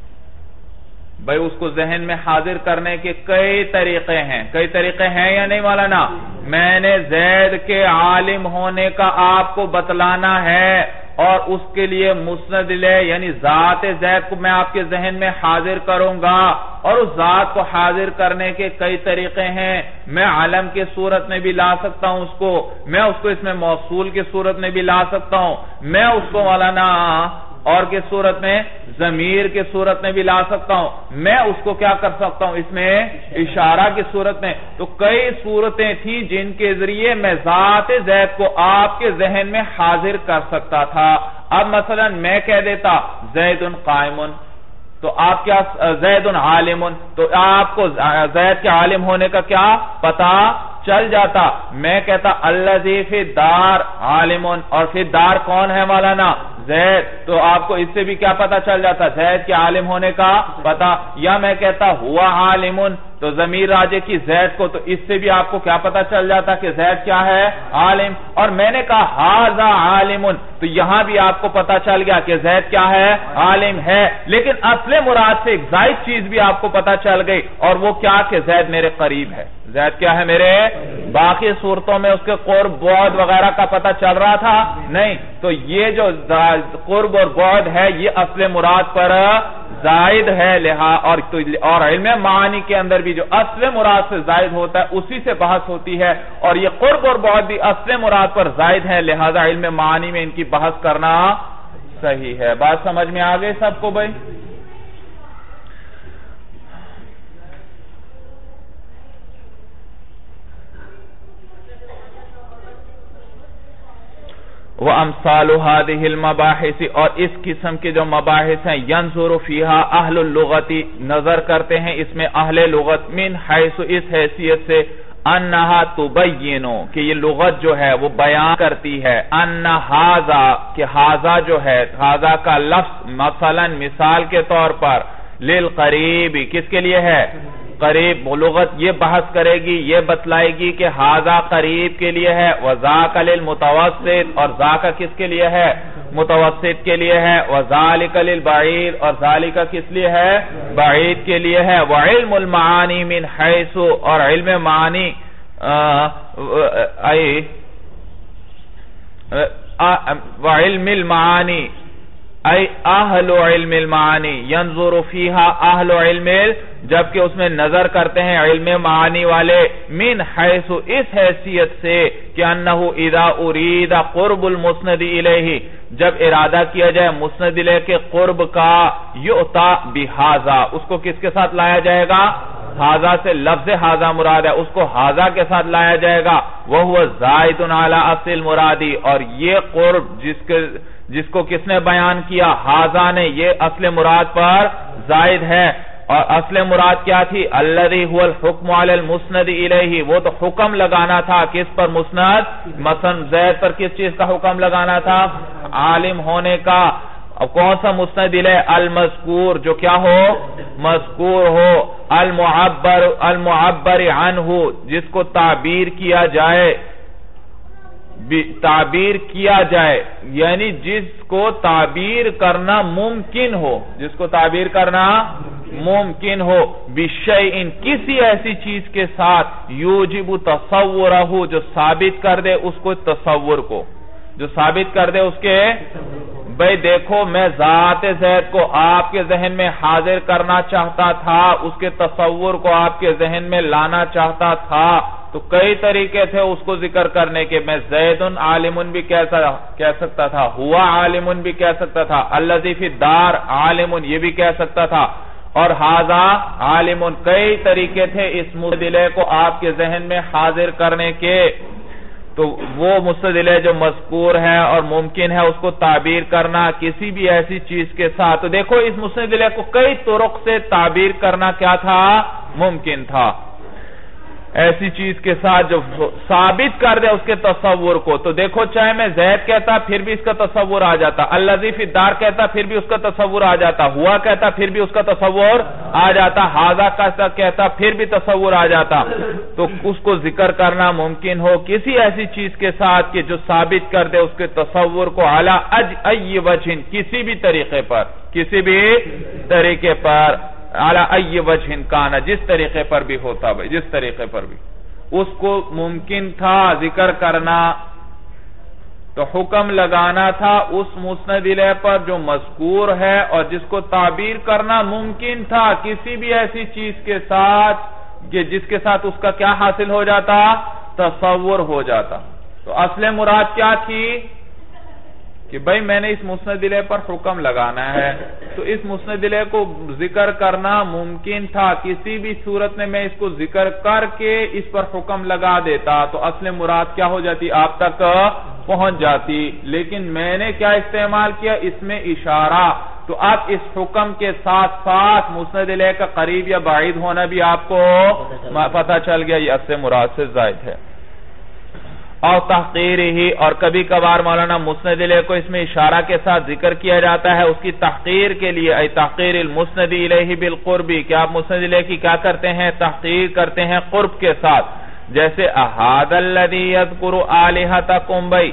بھئی اس کو ذہن میں حاضر کرنے کے کئی طریقے ہیں، کئی طریقے ہیں یا نہیں مولانا؟ میں نے زید کے عالم ہونے کا آپ کو بتلانا ہے، اور اس کے لیے مسند الیہ یعنی ذات زید کو میں آپ کے ذہن میں حاضر کروں گا، اور اس ذات کو حاضر کرنے کے کئی طریقے ہیں۔ میں علم کے صورت میں بھی لا سکتا ہوں اس کو، میں اس کو اس میں موصول کے صورت میں بھی لا سکتا ہوں، میں اس کو مولانا اور کے صورت میں ضمیر کے صورت میں بھی لا سکتا ہوں، میں اس کو کیا کر سکتا ہوں اس میں اشارہ کی صورت میں۔ تو کئی صورتیں تھیں جن کے ذریعے میں ذات زید کو آپ کے ذہن میں حاضر کر سکتا تھا۔ اب مثلا میں کہہ دیتا زید قائم، تو آپ کیا زید عالم، تو آپ کو زید کے عالم ہونے کا کیا پتا چل جاتا۔ میں کہتا الذی فی الدار عالم، اور فی الدار کون ہے مولانا؟ زید، تو آپ کو اس سے بھی کیا پتا چل جاتا؟ زید کے عالم ہونے کا پتا۔ یا میں کہتا ہوا عالم، تو ضمیر راجع کی زید کو، تو اس سے بھی آپ کو کیا پتا چل جاتا کہ زید کیا ہے؟ عالم۔ اور میں نے کہا ھذا عالم، تو یہاں بھی آپ کو پتا چل گیا کہ زید کیا ہے؟ عالم ہے۔ لیکن اصل مراد سے ایک زائد چیز بھی آپ کو پتا چل گئی، اور وہ کیا کہ زید میرے قریب ہے۔ زید کیا ہے؟ میرے۔ باقی صورتوں میں اس کے قرب بعد وغیرہ کا پتا چل رہا تھا نہیں، تو یہ جو قرب اور بعد ہے یہ اصل مراد پر زائد ہے، اور اور علم معانی کے اندر بھی جو اصل مراد سے زائد ہوتا ہے اسی سے بحث ہوتی ہے، اور یہ قرب اور بعد بھی اصل مراد پر زائد ہے، لہذا علم معانی میں ان کی بحث کرنا صحیح ہے۔ بات سمجھ میں آ گئی سب کو بھائی؟ وَأَمْثَالُ هَذِهِ الْمَبَاحِثِ، اور اس قسم کے جو مباحث ہیں، يَنْظُرُ فِيهَا أَهْلُ اللُّغَةِ، نظر کرتے ہیں اس میں اہل لغت، من حیث اس حیثیت سے، أَنَّهَا تُبَيِّنُ کہ یہ لغت جو ہے وہ بیان کرتی ہے، أَنَّ هَذَا کہ هَذَا جو ہے، هَذَا کا لفظ مثلا مثال کے طور پر، لِلْقَرِيبِ کس کے لیے ہے؟ قریب۔ لغت یہ بحث کرے گی، یہ بتلائے گی کہ ھذا قریب کے لیے ہے، وذاک للمتوسط، اور ذاک کس کے لیے ہے؟ متوسط کے لیے ہے، وذالک للبعید، اور ذالک کس لیے ہے؟ بعید کے لیے ہے۔ وعلم المعانی من حیث، اور علم معانی وعلم المعانی ای اہل علم المعانی، ینظر فیہا اہل علم، جبکہ اس میں نظر کرتے ہیں علم معانی والے، من حیث اس حیثیت سے کہ انہو اذا ارید قرب المسند الیہ، جب ارادہ کیا جائے مسند الیہ کے قرب کا، یؤتا بہذا، اس کو کس کے ساتھ لایا جائے گا؟ حاضہ سے لفظ حاضہ مراد ہے، اس کو حاضہ کے ساتھ لایا جائے گا، وَهُوَ زَائِدٌ عَلَىٰ أَصْلِ الْمُرَادِ، اور یہ قرب جس کے جس کو کس نے بیان کیا؟ حاضہ نے، یہ اصل مراد پر زائد ہے۔ اور اصل مراد کیا تھی؟ الذی هو الحکم علی المسند الیہ، وہ تو حکم لگانا تھا کس پر؟ مسند، مثلا زید پر کس چیز کا حکم لگانا تھا؟ عالم ہونے کا۔ اب کون سا مسند الیہ؟ المذکور، جو کیا ہو؟ مذکور ہو۔ المعبر المعبر عنہ، جس کو تعبیر کیا جائے، تعبیر کیا جائے یعنی جس کو تعبیر کرنا ممکن ہو، جس کو تعبیر کرنا ممکن ہو، بشیء، کسی ایسی چیز کے ساتھ، یوجب تصورہ، جو ثابت کر دے اس کو تصور کو، جو ثابت کر دے اس کے، بھئی دیکھو میں ذات زید کو آپ کے ذہن میں حاضر کرنا چاہتا تھا، اس کے تصور کو آپ کے ذہن میں لانا چاہتا تھا، تو کئی طریقے تھے اس کو ذکر کرنے کے، میں زیدن عالمن بھی کہہ سکتا تھا، ہوا عالمن بھی کہہ سکتا تھا، الذی فی الدار عالمن یہ بھی کہہ سکتا تھا، اور ھذا عالمن، کئی طریقے تھے اس مستدلے کو آپ کے ذہن میں حاضر کرنے کے۔ تو وہ مستدلے جو مذکور ہے اور ممکن ہے اس کو تعبیر کرنا کسی بھی ایسی چیز کے ساتھ، تو دیکھو اس مستدلے کو کئی طرق سے تعبیر کرنا کیا تھا؟ ممکن تھا، ایسی چیز کے ساتھ جو ثابت کر دے اس کے تصور کو۔ تو دیکھو چاہے میں زید کہتا پھر بھی اس کا تصور آ جاتا، الذی فی الدار کہتا پھر بھی اس کا تصور آ جاتا، ہوا کہتا پھر بھی اس کا تصور آ جاتا، ھذا کہتا پھر بھی تصور آ جاتا۔ تو اس کو ذکر کرنا ممکن ہو کسی ایسی چیز کے ساتھ کہ جو ثابت کر دے اس کے تصور کو، علی ای وجہ، کسی بھی طریقے پر، کسی بھی طریقے پر، علی ای وجہ کانا، جس طریقے پر بھی ہوتا بھئی، جس طریقے پر بھی اس کو ممکن تھا ذکر کرنا، تو حکم لگانا تھا اس مسند الیہ پر جو مذکور ہے اور جس کو تعبیر کرنا ممکن تھا کسی بھی ایسی چیز کے ساتھ کہ جس کے ساتھ اس کا کیا حاصل ہو جاتا؟ تصور ہو جاتا۔ تو اصل مراد کیا تھی کہ بھئی میں نے اس مسند الیہ پر حکم لگانا ہے، تو اس مسند الیہ کو ذکر کرنا ممکن تھا، کسی بھی صورت میں میں اس کو ذکر کر کے اس پر حکم لگا دیتا تو اصل مراد کیا ہو جاتی؟ آپ تک پہنچ جاتی، لیکن میں نے کیا استعمال کیا؟ اس میں اشارہ، تو اب اس حکم کے ساتھ ساتھ مسند الیہ کا قریب یا بعید ہونا بھی آپ کو پتہ چل گیا، یہ اصل مراد سے زائد ہے۔ اور تحقیر ہی، اور کبھی کبھار مولانا مسند الیہ کو اس میں اشارہ کے ساتھ ذکر کیا جاتا ہے اس کی تحقیر کے لیے، ای تحقیر المسند الیہ بالقرب، کہ آپ مسند الیہ کی کیا کرتے ہیں؟ تحقیر کرتے ہیں قرب کے ساتھ، جیسے احاد الذی یذکر آلہتکم، بھئی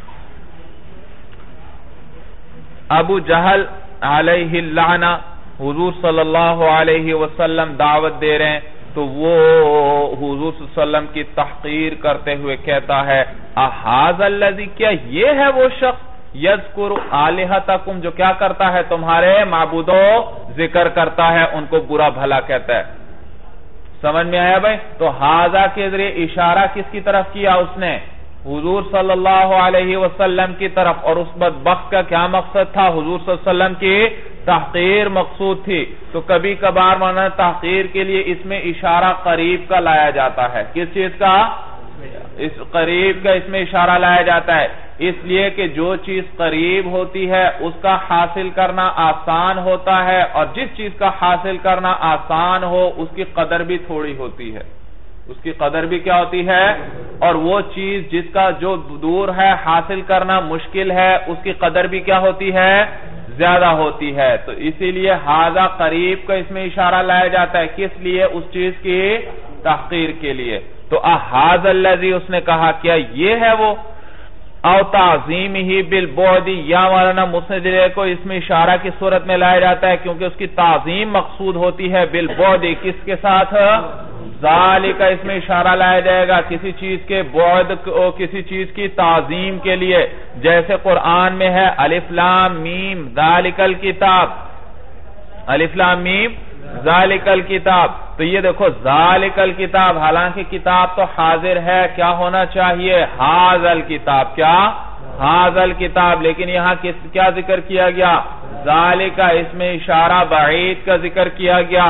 ابو جہل علیہ اللعنہ حضور صلی اللہ علیہ وسلم دعوت دے رہے ہیں، تو وہ حضور صلی اللہ علیہ وسلم کی تحقیر کرتے ہوئے کہتا ہے احاذ الذی، کیا یہ ہے وہ شخص یذکر آلہتکم جو کیا کرتا ہے؟ تمہارے معبودوں ذکر کرتا ہے، ان کو برا بھلا کہتا ہے۔ سمجھ میں آیا بھائی؟ تو ھذا کے ذریعے اشارہ کس کی طرف کیا اس نے؟ حضور صلی اللہ علیہ وسلم کی طرف، اور اس بدبخت کا کیا مقصد تھا؟ حضور صلی اللہ علیہ وسلم کی تحقیر مقصود تھی۔ تو کبھی کبھار مولانا تحقیر کے لیے اس میں اشارہ قریب کا لایا جاتا ہے، کس چیز کا؟ اس قریب کا اس میں اشارہ لایا جاتا ہے، اس لیے کہ جو چیز قریب ہوتی ہے اس کا حاصل کرنا آسان ہوتا ہے، اور جس چیز کا حاصل کرنا آسان ہو اس کی قدر بھی تھوڑی ہوتی ہے، اس کی قدر بھی کیا ہوتی ہے؟ اور وہ چیز جس کا جو دور ہے حاصل کرنا مشکل ہے اس کی قدر بھی کیا ہوتی ہے؟ زیادہ ہوتی ہے۔ تو اسی لیے ھذا قریب کا اس میں اشارہ لایا جاتا ہے، کس لیے؟ اس چیز کی تحقیر کے لیے۔ تو احاذ الذی اس نے کہا کیا یہ ہے وہ؟ او تعظیم ہی بالبعد، یا مولانا مسند الیہ کو اس میں اشارہ کی صورت میں لایا جاتا ہے کیونکہ اس کی تعظیم مقصود ہوتی ہے، بالبعد کس کے ساتھ؟ ذالک، اس میں اشارہ لایا جائے گا کسی چیز کے بعد، کسی چیز کی تعظیم کے لیے، جیسے قرآن میں ہے الف لام میم ذالک الکتاب، الف لام میم ذالک الکتاب، تو یہ دیکھو ذالک الکتاب، حالانکہ کتاب تو حاضر ہے، کیا ہونا چاہیے؟ ھذا الکتاب، کیا؟ ھذا الکتاب، لیکن یہاں کیا ذکر کیا گیا؟ ذالک، اس میں اشارہ بعید کا ذکر کیا گیا،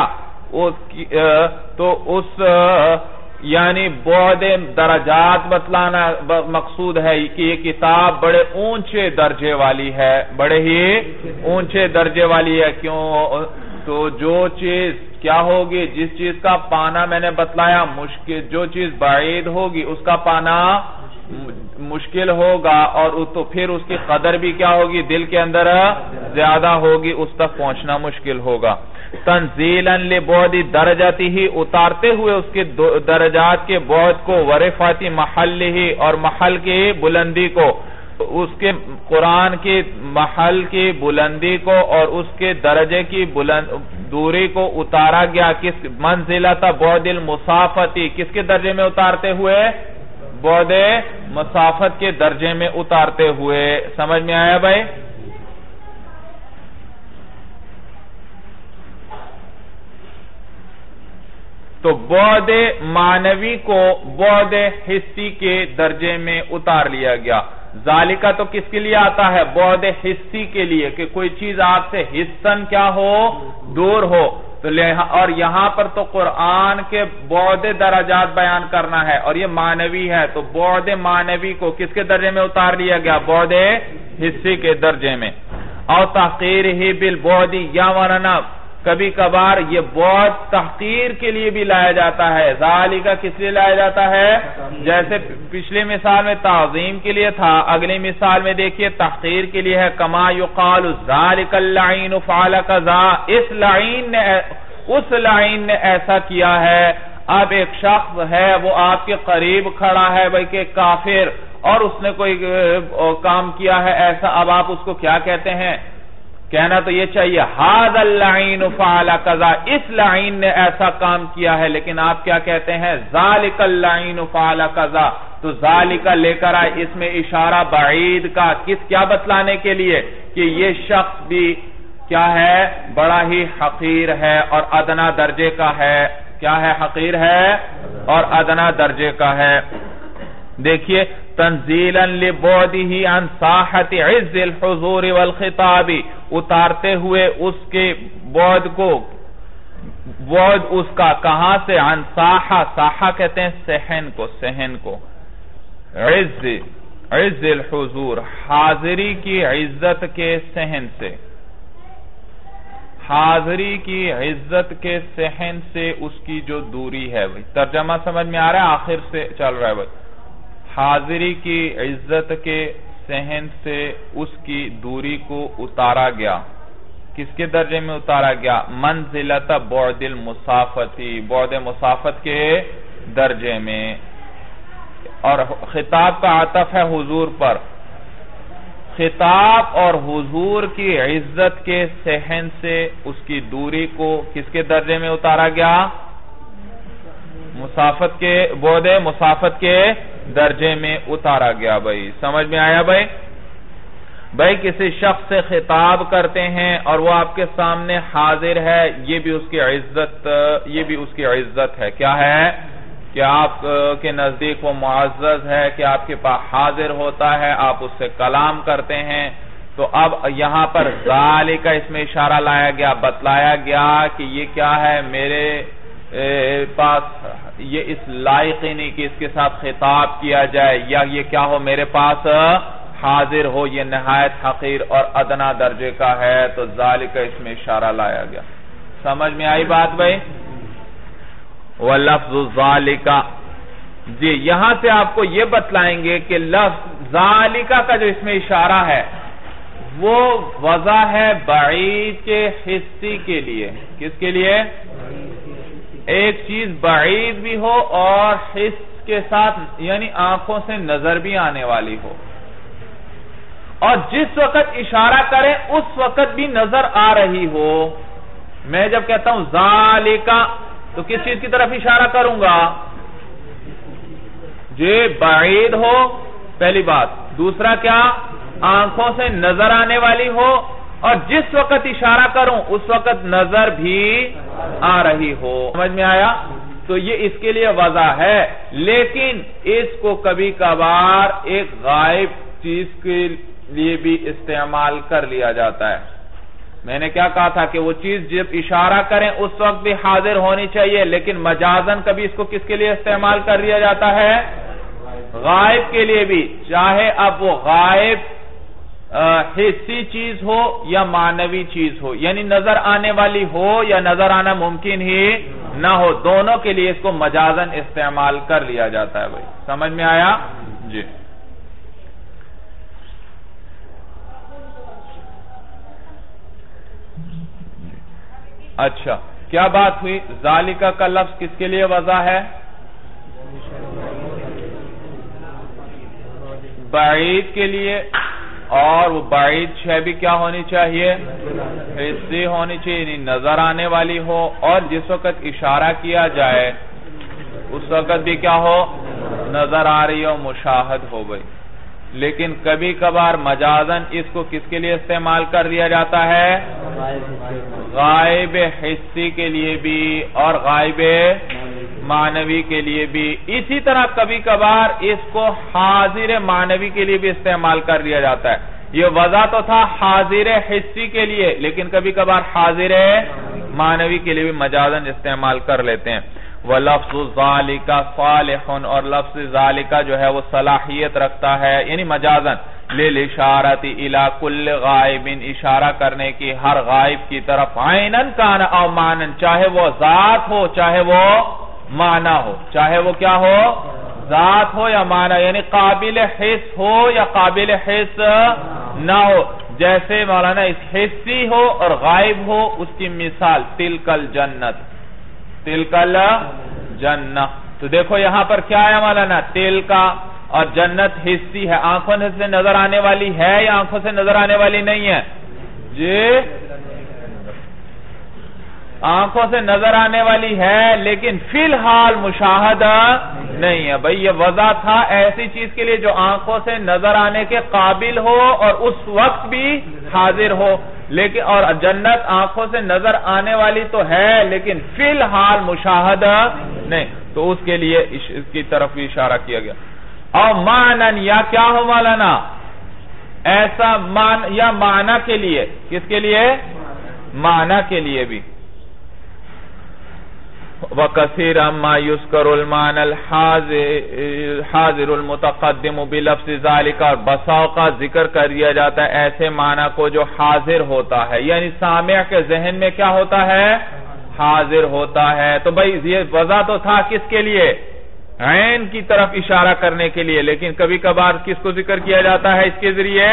تو اس یعنی بعد درجات بتلانا مقصود ہے کہ یہ کتاب بڑے اونچے درجے والی ہے، بڑے ہی اونچے درجے والی ہے۔ کیوں؟ تو جو چیز کیا ہوگی، جس چیز کا پانا میں نے بتلایا مشکل، جو چیز بعید ہوگی اس کا پانا مشکل ہوگا، اور تو پھر اس کی قدر بھی کیا ہوگی، دل کے اندر زیادہ ہوگی، اس تک پہنچنا مشکل ہوگا۔ تنزیلاً لبعد درجاتی ہی، اتارتے ہوئے اس کے درجات کے بعد کو، ورفعت محلہ، اور محل کی بلندی کو، اس کے قرآن کی محل کی بلندی کو اور اس کے درجے کی بلند دوری کو اتارا گیا۔ کس منزلۃ بعد المسافتی، کس کے درجے میں اتارتے ہوئے؟ بعد مسافت کے درجے میں اتارتے ہوئے۔ سمجھ میں آیا بھائی؟ تو بعد معنوی کو بعد حسی کے درجے میں اتار لیا گیا۔ ذالکہ تو کس کے لیے آتا ہے؟ بعد حسی کے لیے، کہ کوئی چیز آپ سے حسن کیا ہو، دور ہو۔ تو اور یہاں پر تو قرآن کے بعد درجات بیان کرنا ہے، اور یہ معنوی ہے، تو بعد معنوی کو کس کے درجے میں اتار لیا گیا؟ بعد حسی کے درجے میں۔ اور تحقیر ہی بالبعد، یا ورنہ کبھی کبھار یہ بعد تحقیر کے لیے بھی لایا جاتا ہے۔ ذالکہ کس لیے لایا جاتا ہے؟ جیسے پچھلی مثال میں تعظیم کے لیے تھا، اگلی مثال میں دیکھیے تحقیر کے لیے ہے۔ کما یقال ذالک اللعین فعل کذا، اس لعین نے اس لعین نے ایسا کیا ہے۔ اب ایک شخص ہے وہ آپ کے قریب کھڑا ہے بھائی کہ کافر، اور اس نے کوئی کام کیا ہے ایسا، اب آپ اس کو کیا کہتے ہیں؟ کہنا تو یہ چاہیے ھذا اللعین فعل کذا، اس لعین نے ایسا کام کیا ہے، لیکن آپ کیا کہتے ہیں؟ ذالک اللعین فعل کذا۔ تو ذالک لے کر آئے اس میں اشارہ بعید کا، کس کیا بتلانے کے لیے؟ کہ یہ شخص بھی کیا ہے؟ بڑا ہی حقیر ہے اور ادنا درجے کا ہے۔ کیا ہے؟ حقیر ہے اور ادنا درجے کا ہے۔ دیکھیے تنزیلاً لبعدہ عن ساحت عز الحضور والخطاب، اتارتے ہوئے اس کے بعد کو، بعد اس کا کہاں سے؟ عن ساحہ، ساحہ کہتے ہیں صحن کو، صحن کو، عز عز الحضور، حاضری کی عزت کے صحن سے، حاضری کی عزت کے صحن سے اس کی جو دوری ہے۔ ترجمہ سمجھ میں آ رہا ہے؟ آخر سے چل رہا ہے بھائی۔ حاضری کی عزت کے صحن سے اس کی دوری کو اتارا گیا۔ کس کے درجے میں اتارا گیا؟ منزلۃ بعد المسافتی، بعد مسافت کے درجے میں۔ اور خطاب کا عطف ہے حضور پر۔ خطاب اور حضور کی عزت کے صحن سے اس کی دوری کو کس کے درجے میں اتارا گیا؟ مسافت کے، بعد مسافت کے درجے میں اتارا گیا بھائی۔ سمجھ میں آیا بھائی؟ بھائی کسی شخص سے خطاب کرتے ہیں اور وہ آپ کے سامنے حاضر ہے، یہ بھی اس کی عزت، یہ بھی اس کی عزت ہے۔ کیا ہے؟ کہ آپ کے نزدیک وہ معزز ہے، کہ آپ کے پاس حاضر ہوتا ہے، آپ اس سے کلام کرتے ہیں۔ تو اب یہاں پر ذالک اس میں اشارہ لایا گیا، بتلایا گیا کہ یہ کیا ہے؟ میرے پاس یہ اس لائق ہی نہیں کہ اس کے ساتھ خطاب کیا جائے، یا یہ کیا ہو؟ میرے پاس حاضر ہو، یہ نہایت حقیر اور ادنا درجے کا ہے۔ تو ذالک اس میں اشارہ لایا گیا۔ سمجھ میں آئی بات بھائی؟ وَلَفْظُ ذَالِكَ، جی یہاں سے آپ کو یہ بتلائیں گے کہ لفظ ذَالِكَ کا جو اس میں اشارہ ہے وہ وضع ہے بعید کے حصی کے لیے۔ کس کے لیے؟ ایک چیز بعید بھی ہو اور حس کے ساتھ یعنی آنکھوں سے نظر بھی آنے والی ہو، اور جس وقت اشارہ کریں اس وقت بھی نظر آ رہی ہو۔ میں جب کہتا ہوں ذالک تو کس چیز کی طرف اشارہ کروں گا؟ جو بعید ہو، پہلی بات۔ دوسرا کیا؟ آنکھوں سے نظر آنے والی ہو، اور جس وقت اشارہ کروں اس وقت نظر بھی آ رہی ہو۔ سمجھ میں آیا؟ تو یہ اس کے لیے وضع ہے، لیکن اس کو کبھی کبھار ایک غائب چیز کے لیے بھی استعمال کر لیا جاتا ہے۔ میں نے کیا کہا تھا کہ وہ چیز جب اشارہ کریں اس وقت بھی حاضر ہونی چاہیے، لیکن مجازن کبھی اس کو کس کے لیے استعمال کر لیا جاتا ہے؟ غائب کے لیے بھی، چاہے اب وہ غائب حسی چیز ہو یا معنوی چیز ہو، یعنی نظر آنے والی ہو یا نظر آنا ممکن ہی نہ ہو، دونوں کے لیے اس کو مجازن استعمال کر لیا جاتا ہے۔ بھائی سمجھ میں آیا؟ جی اچھا، کیا بات ہوئی؟ ذالکہ کا لفظ کس کے لیے وضع ہے؟ بعید کے لیے، اور وہ بعید شے بھی کیا ہونی چاہیے؟ حسی ہونی چاہیے، یعنی نظر آنے والی ہو، اور جس وقت اشارہ کیا جائے اس وقت بھی کیا ہو؟ نظر آ رہی ہو، مشاہد ہو گئی۔ لیکن کبھی کبھار مجازن اس کو کس کے لیے استعمال کر لیا جاتا ہے؟ غائب حسی کے لیے بھی اور غائب معنوی کے لیے بھی۔ اسی طرح کبھی کبھار اس کو حاضر معنوی کے لیے بھی استعمال کر لیا جاتا ہے۔ یہ وضع تو تھا حاضر حسی کے لیے، لیکن کبھی کبھار حاضر معنوی کے لیے بھی مجازن استعمال کر لیتے ہیں۔ وَلَفْظُ ذَالِكَ صَالِحٌ، اور لفظ ذالکہ جو ہے وہ صلاحیت رکھتا ہے، یعنی مجازن لِلْإِشَارَةِ إِلَى كُلِّ غَائِبٍ، اشارہ کرنے کی ہر غائب کی طرف، عَيْنًا كَانَ أَوْ مَعْنًا، چاہے وہ ذات ہو چاہے وہ معنی ہو، چاہے وہ کیا ہو؟ ذات ہو یا معنی، یعنی قابل حس ہو یا قابل حس نہ ہو۔ جیسے مولانا اس حسی ہو اور غائب ہو، اس کی مثال تِلْكَ الْجَنَّةِ، تِلْكَ الْجَنَّةِ، تو دیکھو یہاں پر کیا ہے مولانا؟ تِل کا، اور جنت حسی ہے، آنکھوں سے نظر آنے والی ہے یا آنکھوں سے نظر آنے والی نہیں ہے؟ جی آنکھوں سے نظر آنے والی ہے، لیکن فی الحال مشاہدہ نہیں ہے۔ بھئی یہ وضع تھا ایسی چیز کے لیے جو آنکھوں سے نظر آنے کے قابل ہو اور اس وقت بھی حاضر ہو، لیکن اور جنت آنکھوں سے نظر آنے والی تو ہے لیکن فی الحال مشاہدہ نہیں، تو اس کے لیے اس کی طرف بھی اشارہ کیا گیا۔ اور معنن، یا کیا ہو مولانا؟ ایسا مان یا معنی کے لیے، کس کے لیے؟ معنی کے لیے بھی۔ وَكَثِيرًا مَا يُذْكَرُ الْمَعْنَى الْحَاضِرُ الْمُتَقَدِّمُ بِلَفْظِ ذَلِكَ، اور بسا اوقات ذکر کر دیا جاتا ہے ایسے معنی کو جو حاضر ہوتا ہے، یعنی سامع کے ذہن میں کیا ہوتا ہے؟ حاضر ہوتا ہے۔ تو بھئی یہ وضع تو تھا کس کے لیے؟ عین کی طرف اشارہ کرنے کے لیے، لیکن کبھی کبھار کس کو ذکر کیا جاتا ہے اس کے ذریعے؟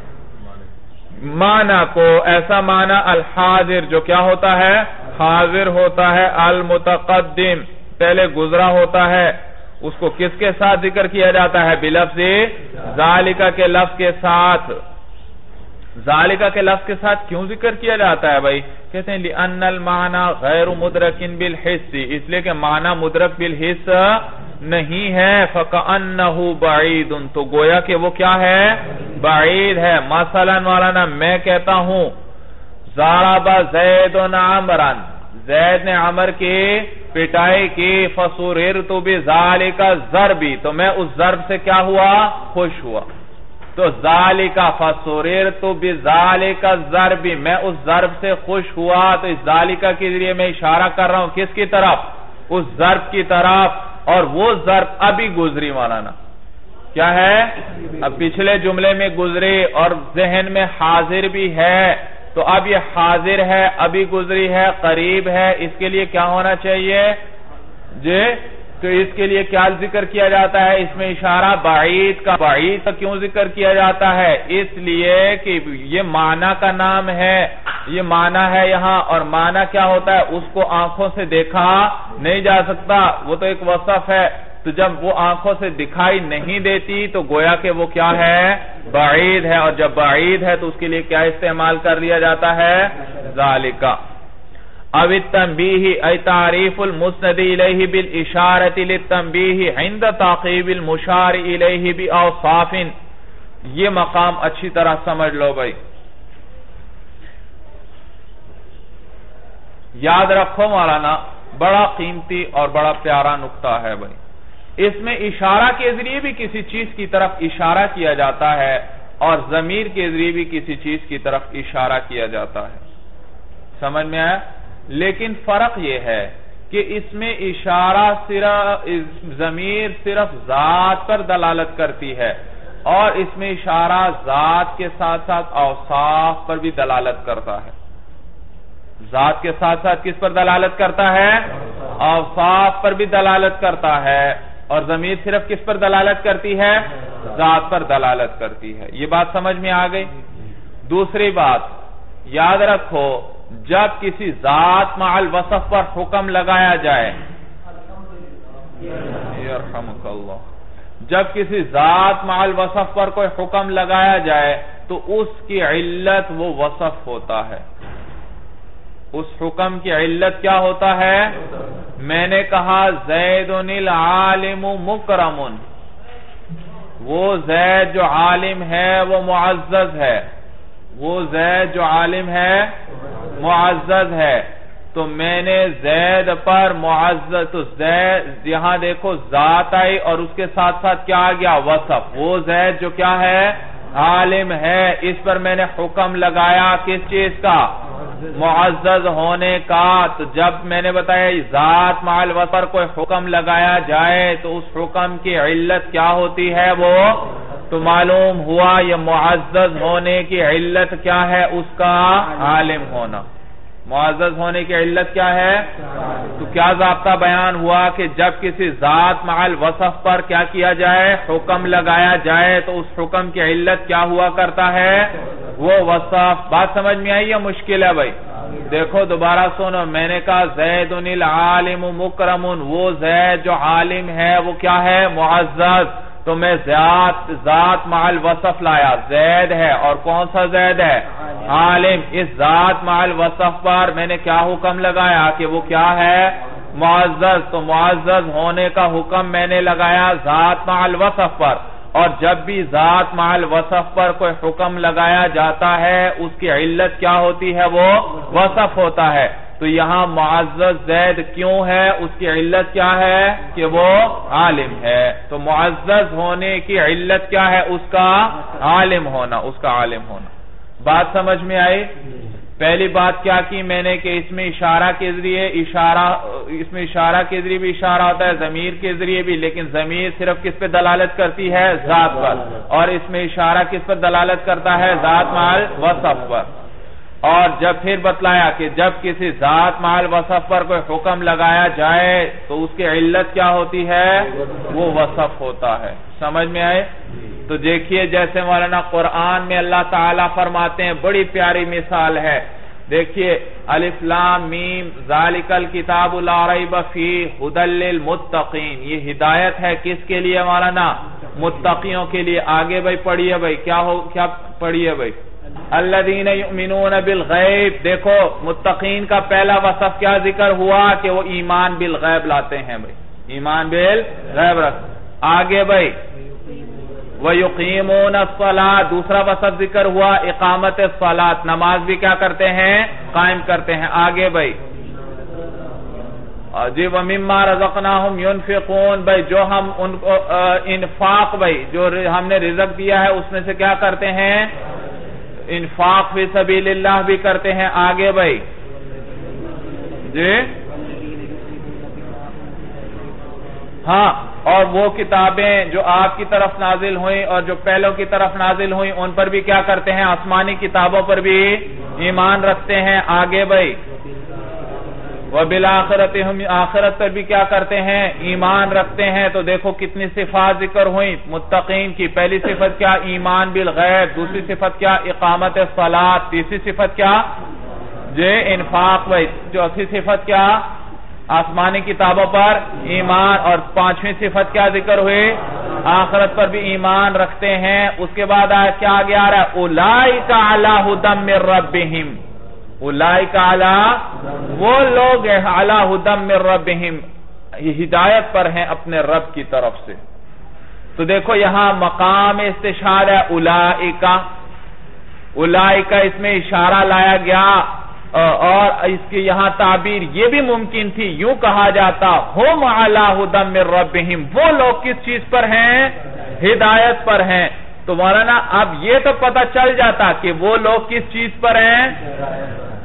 معنی کو، ایسا معنی الحاضر جو کیا ہوتا ہے؟ حاضر ہوتا ہے، المتقدم پہلے گزرا ہوتا ہے، اس کو کس کے ساتھ ذکر کیا جاتا ہے؟ بلفظ ذالکہ کے لفظ کے ساتھ۔ ذالکہ کے لفظ کے ساتھ کیوں ذکر کیا جاتا ہے بھائی؟ کہتے ہیں لِأَنَّ الْمَعْنَى غَيْرُ مُدْرَكٍ بِالْحِسِّ، اس لئے کہ معنی مدرک بالحس نہیں ہے، فَكَأَنَّهُ بَعِيدٌ، تو گویا کہ وہ کیا ہے؟ بعید ہے۔ مثلا مولانا میں کہتا ہوں ضَرَبَ زَيْدٌ عَمْرًا، زید نے عمر کی پٹائی کی، فَسُرِرْتُ بِذَلِكَ الضَّرْبِ، تو میں اس ضرب سے کیا ہوا؟ خوش ہوا۔ تو ذالکہ فَسُرِرْتُ بِذَلِكَ الضَّرْبِ، میں اس ضرب سے خوش ہوا، تو اس ذالکہ کے ذریعے میں اشارہ کر رہا ہوں کس کی طرف؟ اس ضرب کی طرف، اور وہ ضرب ابھی گزری مولانا، کیا ہے؟ اب پچھلے جملے میں گزری اور ذہن میں حاضر بھی ہے، تو اب یہ حاضر ہے، ابھی گزری ہے، قریب ہے، اس کے لیے کیا ہونا چاہیے؟ جی تو اس کے لیے کیا ذکر کیا جاتا ہے؟ اس میں اشارہ بعید کا۔ بعید کا کیوں ذکر کیا جاتا ہے؟ اس لیے کہ یہ معنی کا نام ہے، یہ معنی ہے یہاں، اور معنی کیا ہوتا ہے؟ اس کو آنکھوں سے دیکھا نہیں جا سکتا، وہ تو ایک وصف ہے، تو جب وہ آنکھوں سے دکھائی نہیں دیتی تو گویا کہ وہ کیا ہے؟ بعید ہے، اور جب بعید ہے تو اس کے لیے کیا استعمال کر لیا جاتا ہے؟ ذالکہ۔ او التنبیہ ای تعریف المسند الیہ بالاشارۃ للتنبیہ عند تعقیب المشار الیہ باوصاف، یہ مقام اچھی طرح سمجھ لو بھائی، یاد رکھو مولانا، بڑا قیمتی اور بڑا پیارا نقطہ ہے بھائی۔ اس میں اشارہ کے ذریعے بھی کسی چیز کی طرف اشارہ کیا جاتا ہے، اور ضمیر کے ذریعے بھی کسی چیز کی طرف اشارہ کیا جاتا ہے۔ سمجھ میں آیا؟ لیکن فرق یہ ہے کہ اس میں اشارہ صرف ضمیر صرف ذات پر دلالت کرتی ہے، اور اس میں اشارہ ذات کے ساتھ ساتھ اوصاف پر بھی دلالت کرتا ہے۔ ذات کے ساتھ ساتھ کس پر دلالت کرتا ہے؟ اوصاف پر بھی دلالت کرتا ہے، اور ضمیر صرف کس پر دلالت کرتی ہے؟ ذات پر دلالت کرتی ہے۔ یہ بات سمجھ میں آ گئی؟ دوسری بات یاد رکھو، جب کسی ذات مع الوصف پر حکم لگایا جائے، یرحمک اللہ، جب کسی ذات مع الوصف پر کوئی حکم لگایا جائے تو اس کی علت وہ وصف ہوتا ہے۔ اس حکم کی علت کیا ہوتا ہے؟ میں نے کہا زید العالم مکرم، وہ زید جو عالم ہے وہ معزز ہے، وہ زید جو عالم ہے معزز ہے، تو میں نے زید پر معزز، تو زید یہاں دیکھو ذات آئی اور اس کے ساتھ ساتھ کیا آ گیا؟ وصف۔ وہ زید جو کیا ہے؟ عالم ہے، اس پر میں نے حکم لگایا کس چیز کا؟ معزز ہونے کا۔ تو جب میں نے بتایا ذات مع الوصف پر کوئی حکم لگایا جائے تو اس حکم کی علت کیا ہوتی ہے؟ وہ تو معلوم ہوا یہ معزز ہونے کی علت کیا ہے؟ اس کا عالم ہونا۔ معزز ہونے کی علت کیا ہے؟ تو کیا ضابطہ بیان ہوا کہ جب کسی ذات مع الوصف پر کیا کیا جائے؟ حکم لگایا جائے تو اس حکم کی علت کیا ہوا کرتا ہے؟ وہ وصف۔ بات سمجھ میں آئی یا مشکل ہے بھائی؟ دیکھو دوبارہ سنو، میں نے کہا زید العالم مکرم، وہ زید جو عالم ہے وہ کیا ہے؟ معزز۔ تو میں ذات ذات مع الوصف لایا، زید ہے، اور کون سا زید ہے؟ عالم۔ اس ذات مع الوصف پر میں نے کیا حکم لگایا کہ وہ کیا ہے؟ معزز۔ تو معزز ہونے کا حکم میں نے لگایا ذات مع الوصف پر، اور جب بھی ذات مع الوصف پر کوئی حکم لگایا جاتا ہے اس کی علت کیا ہوتی ہے؟ وہ وصف ہوتا ہے۔ تو یہاں معزز زید کیوں ہے؟ اس کی علت کیا ہے؟ کہ وہ عالم ہے۔ تو معزز ہونے کی علت کیا ہے؟ اس کا عالم ہونا، اس کا عالم ہونا۔ بات سمجھ میں آئی؟ پہلی بات کیا کی میں نے کہ اس میں اشارہ کے ذریعے اشارہ اس میں اشارہ کے ذریعے بھی اشارہ ہوتا ہے، ضمیر کے ذریعے بھی، لیکن ضمیر صرف کس پہ دلالت کرتی ہے؟ ذات پر، اور اس میں اشارہ کس پر دلالت کرتا ہے؟ ذات مع الوصف پر۔ اور جب پھر بتلایا کہ جب کسی ذات مع الوصف پر کوئی حکم لگایا جائے تو اس کی علت کیا ہوتی ہے؟ وہ وصف ہوتا ہے۔ سمجھ میں آئے؟ تو دیکھیے جیسے مولانا قرآن میں اللہ تعالیٰ فرماتے ہیں، بڑی پیاری مثال ہے، دیکھیے الف لام میم ذالک الکتاب لا ریب فیہ ھدی للمتقین، یہ ہدایت ہے کس کے لیے مولانا؟ متقیوں کے لیے۔ آگے بھائی پڑھیے بھائی، کیا ہو کیا پڑھیے بھائی؟ الذین یؤمنون بالغیب۔ دیکھو متقین کا پہلا وصف کیا ذکر ہوا؟ کہ وہ ایمان بالغیب لاتے ہیں بھائی، ایمان بالغیب رکھ۔ آگے بھائی وَيُقِيمُونَ الصَّلَاةَ، دوسرا وصف ذکر ہوا اقامت الصلاۃ، نماز بھی کیا کرتے ہیں؟ قائم کرتے ہیں۔ آگے بھائی جی وَمِمَّا رَزَقْنَاهُمْ يُنْفِقُونَ، بھائی جو ہم ان کو انفاق بھائی جو ہم نے رزق دیا ہے اس میں سے کیا کرتے ہیں؟ انفاق فی سبیل اللہ بھی کرتے ہیں۔ آگے بھائی جی ہاں، اور وہ کتابیں جو آپ کی طرف نازل ہوئیں اور جو پہلوں کی طرف نازل ہوئیں ان پر بھی کیا کرتے ہیں؟ آسمانی کتابوں پر بھی ایمان رکھتے ہیں۔ آگے بھائی وَبِالْآخِرَةِ ہم آخرت پر بھی کیا کرتے ہیں؟ ایمان رکھتے ہیں۔ تو دیکھو کتنی صفات ذکر ہوئیں متقین کی۔ پہلی صفت کیا؟ ایمان بالغیب۔ دوسری صفت کیا؟ اقامت الصلاۃ۔ تیسری صفت کیا؟ جی انفاق بھائی۔ چوتھی صفت کیا؟ آسمانی کتابوں پر ایمان۔ اور پانچویں صفت کیا ذکر ہوئی؟ آخرت پر بھی ایمان رکھتے ہیں۔ اس کے بعد آیت کیا آگے آ رہا ہے؟ اولئک علی ھدی من ربہم، اولئک علی، وہ لوگ علی ھدی من ربہم، یہ ہدایت پر ہیں اپنے رب کی طرف سے۔ تو دیکھو یہاں مقام استشہار ہے اولئک، اولئک اس میں اشارہ لایا گیا، اور اس کی یہاں تعبیر یہ بھی ممکن تھی، یوں کہا جاتا ہم علی ھدی من ربہم، وہ لوگ کس چیز پر ہیں؟ ہدایت پر ہیں۔ تو مولانا اب یہ تو پتہ چل جاتا کہ وہ لوگ کس چیز پر ہیں؟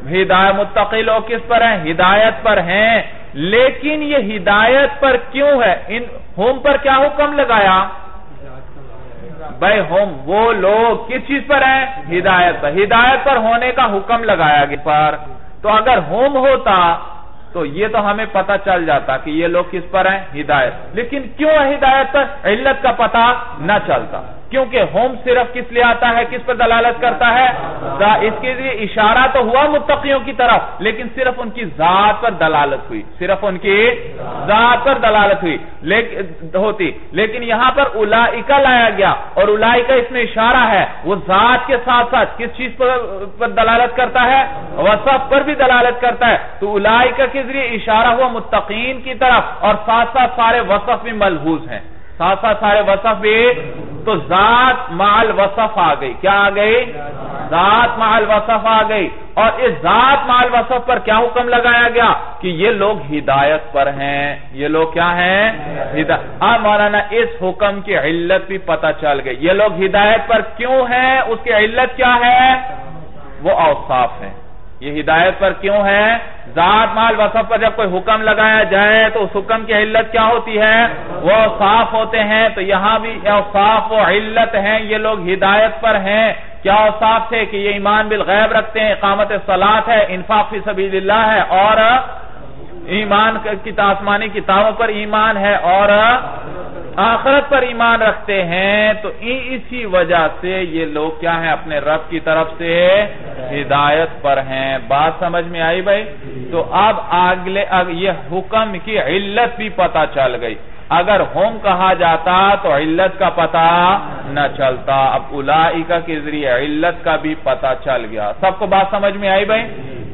ہدایت متقی لوگ کس پر ہیں؟ ہدایت پر ہیں. لیکن یہ ہدایت پر کیوں ہے؟ ان ہم پر کیا حکم لگایا بھائی؟ ہم وہ لوگ کس چیز پر ہیں؟ ہدایت پر. ہدایت پر ہونے کا حکم لگایا گیا پر. تو اگر ہم ہوتا تو یہ تو ہمیں پتہ چل جاتا کہ یہ لوگ کس پر ہیں؟ ہدایت. لیکن کیوں ہدایت پر؟ علت کا پتہ نہ چلتا. کیونکہ ہم صرف کس لیے آتا ہے؟ کس پر دلالت کرتا ہے؟ اس کے لیے اشارہ تو ہوا متقیوں کی طرف، لیکن صرف ان کی ذات پر دلالت ہوئی. صرف ان کی ذات پر دلالت ہوئی ہوتی. لیکن یہاں پر اولئک لایا گیا، اور اولئک اس میں اشارہ ہے. وہ ذات کے ساتھ ساتھ کس چیز پر دلالت کرتا ہے؟ وصف پر بھی دلالت کرتا ہے. تو اولئک کے ذریعے اشارہ ہوا متقین کی طرف، اور ساتھ ساتھ سارے وصف بھی ملحوظ ہیں. ساتھ ساتھ سارے وصف بھی. تو ذات مع الوصف آ گئی. کیا آ گئی؟ ذات مع الوصف آ گئی. اور اس ذات مع الوصف پر کیا حکم لگایا گیا؟ کہ یہ لوگ ہدایت پر ہیں. یہ لوگ کیا ہیں؟ ہدایت. اب مولانا اس حکم کی علت بھی پتہ چل گئی. یہ لوگ ہدایت پر کیوں ہیں؟ اس کی علت کیا ہے؟ وہ اوصاف ہیں. یہ ہدایت پر کیوں ہے؟ ذات مع الوصف پر جب کوئی حکم لگایا جائے تو اس حکم کی علت کیا ہوتی ہے؟ وہ اوصاف ہوتے ہیں. تو یہاں بھی اوصاف و علت ہیں. یہ لوگ ہدایت پر ہیں. کیا اوصاف تھے؟ کہ یہ ایمان بالغیب رکھتے ہیں، اقامت الصلاۃ ہے، انفاق فی سبیل اللہ ہے، اور ایمان کی آسمانی کتابوں پر ایمان ہے، اور آخرت پر ایمان رکھتے ہیں. تو اسی وجہ سے یہ لوگ کیا ہیں؟ اپنے رب کی طرف سے ہدایت پر ہیں. بات سمجھ میں آئی بھائی؟ تو اب اگلے یہ حکم کی علت بھی پتہ چل گئی. اگر ہم کہا جاتا تو علت کا پتہ نہ چلتا. اب اولئک کے ذریعے علت کا بھی پتہ چل گیا. سب کو بات سمجھ میں آئی بھائی؟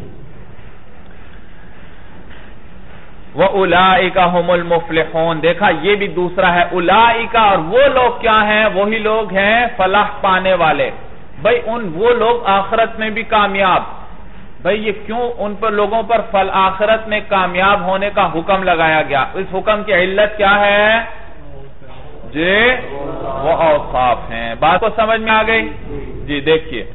وَأُولَئِكَ هُمُ الْمُفْلِحُونَ. دیکھا یہ بھی دوسرا ہے. اولئک، اور وہ لوگ کیا ہیں؟ وہی لوگ ہیں فلاح پانے والے. بھائی ان وہ لوگ آخرت میں بھی کامیاب. بھائی یہ کیوں ان پر لوگوں پر فل آخرت میں کامیاب ہونے کا حکم لگایا گیا؟ اس حکم کی علت کیا ہے؟ جی وہ اوصاف ہیں. بات کو سمجھ میں آ گئی؟ جی دیکھیے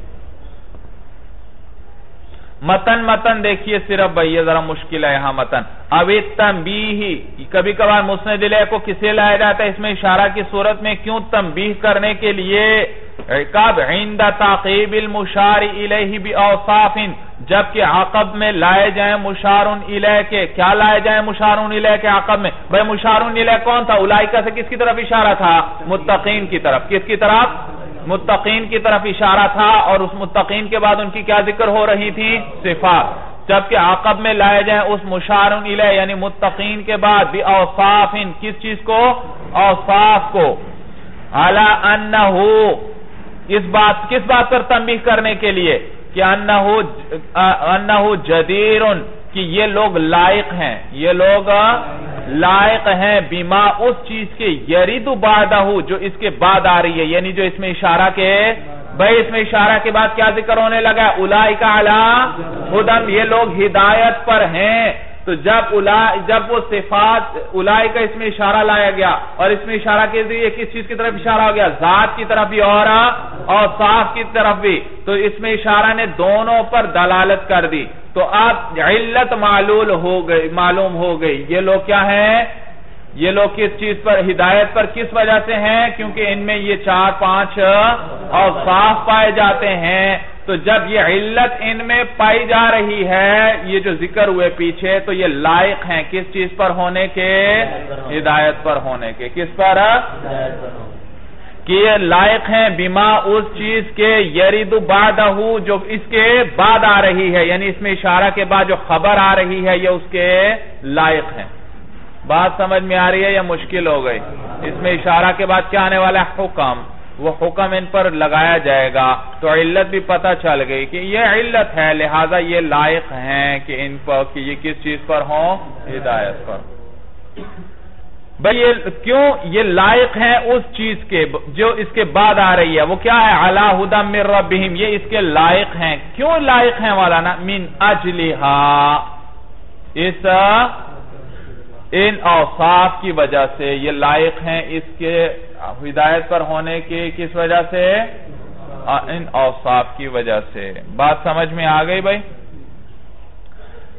متن متن دیکھیے صرف بھائی یہ ذرا مشکل ہے یہاں متن. اب تنبیہ، کبھی کبھار مسند الیہ کو کسے لایا جاتا ہے؟ اس میں اشارہ کی صورت میں. کیوں؟ تنبیہ کرنے کے لیے. کب؟ عند تعقیب المشار الیہ باوصاف، جبکہ عقب میں لائے جائیں مشار الیہ کے. کیا لائے جائیں مشار الیہ کے عقب میں؟ بھائی مشار الیہ کون تھا؟ اولئک سے کس کی طرف اشارہ تھا؟ متقین کی طرف. کس کی طرف؟ متقین کی طرف اشارہ تھا. اور اس متقین کے بعد ان کی کیا ذکر ہو رہی تھی؟ صفات. جبکہ عقب میں لائے جائیں اس مشار الیہ یعنی متقین کے بعد بھی اوصاف، کس چیز کو؟ اوصاف کو. علی انہ، اس بات کس بات پر تنبیہ کرنے کے لیے؟ کہ انہ انہ جدیر، کہ یہ لوگ لائق ہیں. یہ لوگ لائق ہیں بما اس چیز کے یرید بعدہ جو اس کے بعد آ رہی ہے. یعنی جو اس میں اشارہ کے بھائی اس میں اشارہ کے بعد کیا ذکر ہونے لگا؟ اولئک علی ہدی، یہ لوگ ہدایت پر ہیں. تو جب جب وہ صفات اولئک اس میں اشارہ لایا گیا، اور اس میں اشارہ کے ذریعے کس چیز کی طرف اشارہ ہو گیا؟ ذات کی طرف بھی اور اوصاف کی طرف بھی. تو اس میں اشارہ نے دونوں پر دلالت کر دی. تو اب علت معلوم ہو گئی معلوم ہو گئی. یہ لوگ کیا ہیں؟ یہ لوگ کس چیز پر ہدایت پر کس وجہ سے ہیں؟ کیونکہ ان میں یہ چار پانچ اوصاف پائے جاتے ہیں. تو جب یہ علت ان میں پائی جا رہی ہے، یہ جو ذکر ہوئے پیچھے، تو یہ لائق ہیں کس چیز پر ہونے کے؟ ہدایت پر ہونے کے. کس پر؟ کہ یہ لائق ہیں بما اس چیز کے یرید بعدہ جو اس کے بعد آ رہی ہے. یعنی اس میں اشارہ کے بعد جو خبر آ رہی ہے یہ اس کے لائق ہیں. بات سمجھ میں آ رہی ہے یا مشکل ہو گئی؟ اس میں اشارہ کے بعد کیا آنے والا ہے؟ حکم. وہ حکم ان پر لگایا جائے گا. تو علت بھی پتہ چل گئی کہ یہ علت ہے، لہذا یہ لائق ہیں کہ ان پر کہ یہ کس چیز پر ہوں؟ ہدایت پر. بھئی یہ کیوں یہ لائق ہیں اس چیز کے جو اس کے بعد آ رہی ہے؟ وہ کیا ہے؟ علی ھدی من ربہم، یہ اس کے لائق ہیں. کیوں لائق ہیں مولانا؟ من اجلہا، اس ان اوصاف کی وجہ سے یہ لائق ہیں اس کے ہدایت پر ہونے کی. کس وجہ سے؟ ان اوصاف کی وجہ سے. بات سمجھ میں آ گئی بھائی؟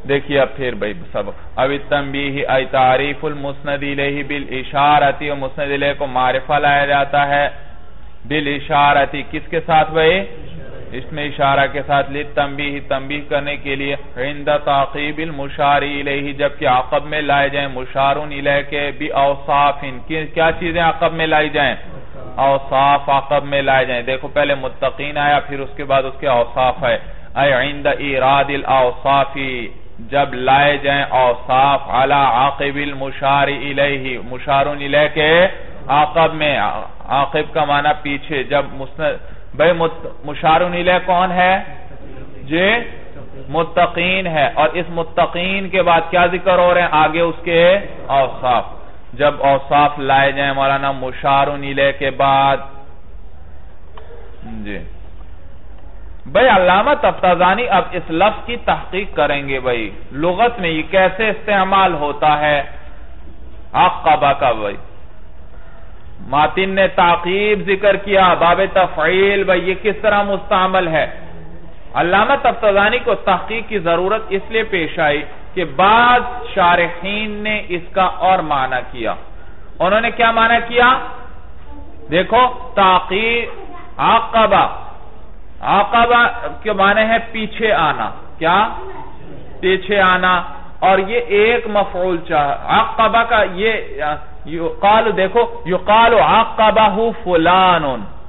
دیکھیے اب پھر بھائی سبق اب تنبیہ ای تعریف المسند الیہ بالاشارتی، اور مسند الیہ کو معرفہ لایا جاتا ہے بالاشارتی، کس کے ساتھ بھائی؟ اس میں اشارہ کے ساتھ، للتنبیہ تنبیہ کرنے کے لیے، عند تعقیب المشار الیہ جبکہ عقب میں لائے جائیں مشار الیہ کے باوصاف، کیا چیزیں عقب میں لائی جائیں؟ اوصاف عقب میں لائے جائیں۔ دیکھو پہلے متقین آیا، پھر اس کے بعد اس کے اوصاف ہے، اے عند ایراد الاوصاف جب لائے جائیں اوصاف علی عاقب المشار الیہ مشار الیہ کے عقب میں، عاقب کا معنی پیچھے، جب بھئی مشار الیہ کون ہے؟ جی متقین ہے، اور اس متقین کے بعد کیا ذکر ہو رہے ہیں؟ آگے اس کے اوصاف، جب اوصاف لائے جائیں مولانا مشار الیہ کے بعد۔ جی بھئی علامہ تفتازانی اب اس لفظ کی تحقیق کریں گے بھئی لغت میں یہ کیسے استعمال ہوتا ہے عقبہ کا۔ بھئی ماتن نے تعقیب ذکر کیا، باب تفعیل، بھئی یہ کس طرح مستعمل ہے؟ علامہ تفتازانی کو تحقیق کی ضرورت اس لیے پیش آئی کہ بعض شارحین نے اس کا اور معنی کیا۔ انہوں نے کیا معنی کیا؟ دیکھو تعقیب، عقبہ، عقبہ کے معنی ہے پیچھے آنا، کیا؟ پیچھے آنا، اور یہ ایک مفعول چاہ عقبہ کا، یہ یقال، دیکھو یقال عقبہ فلان،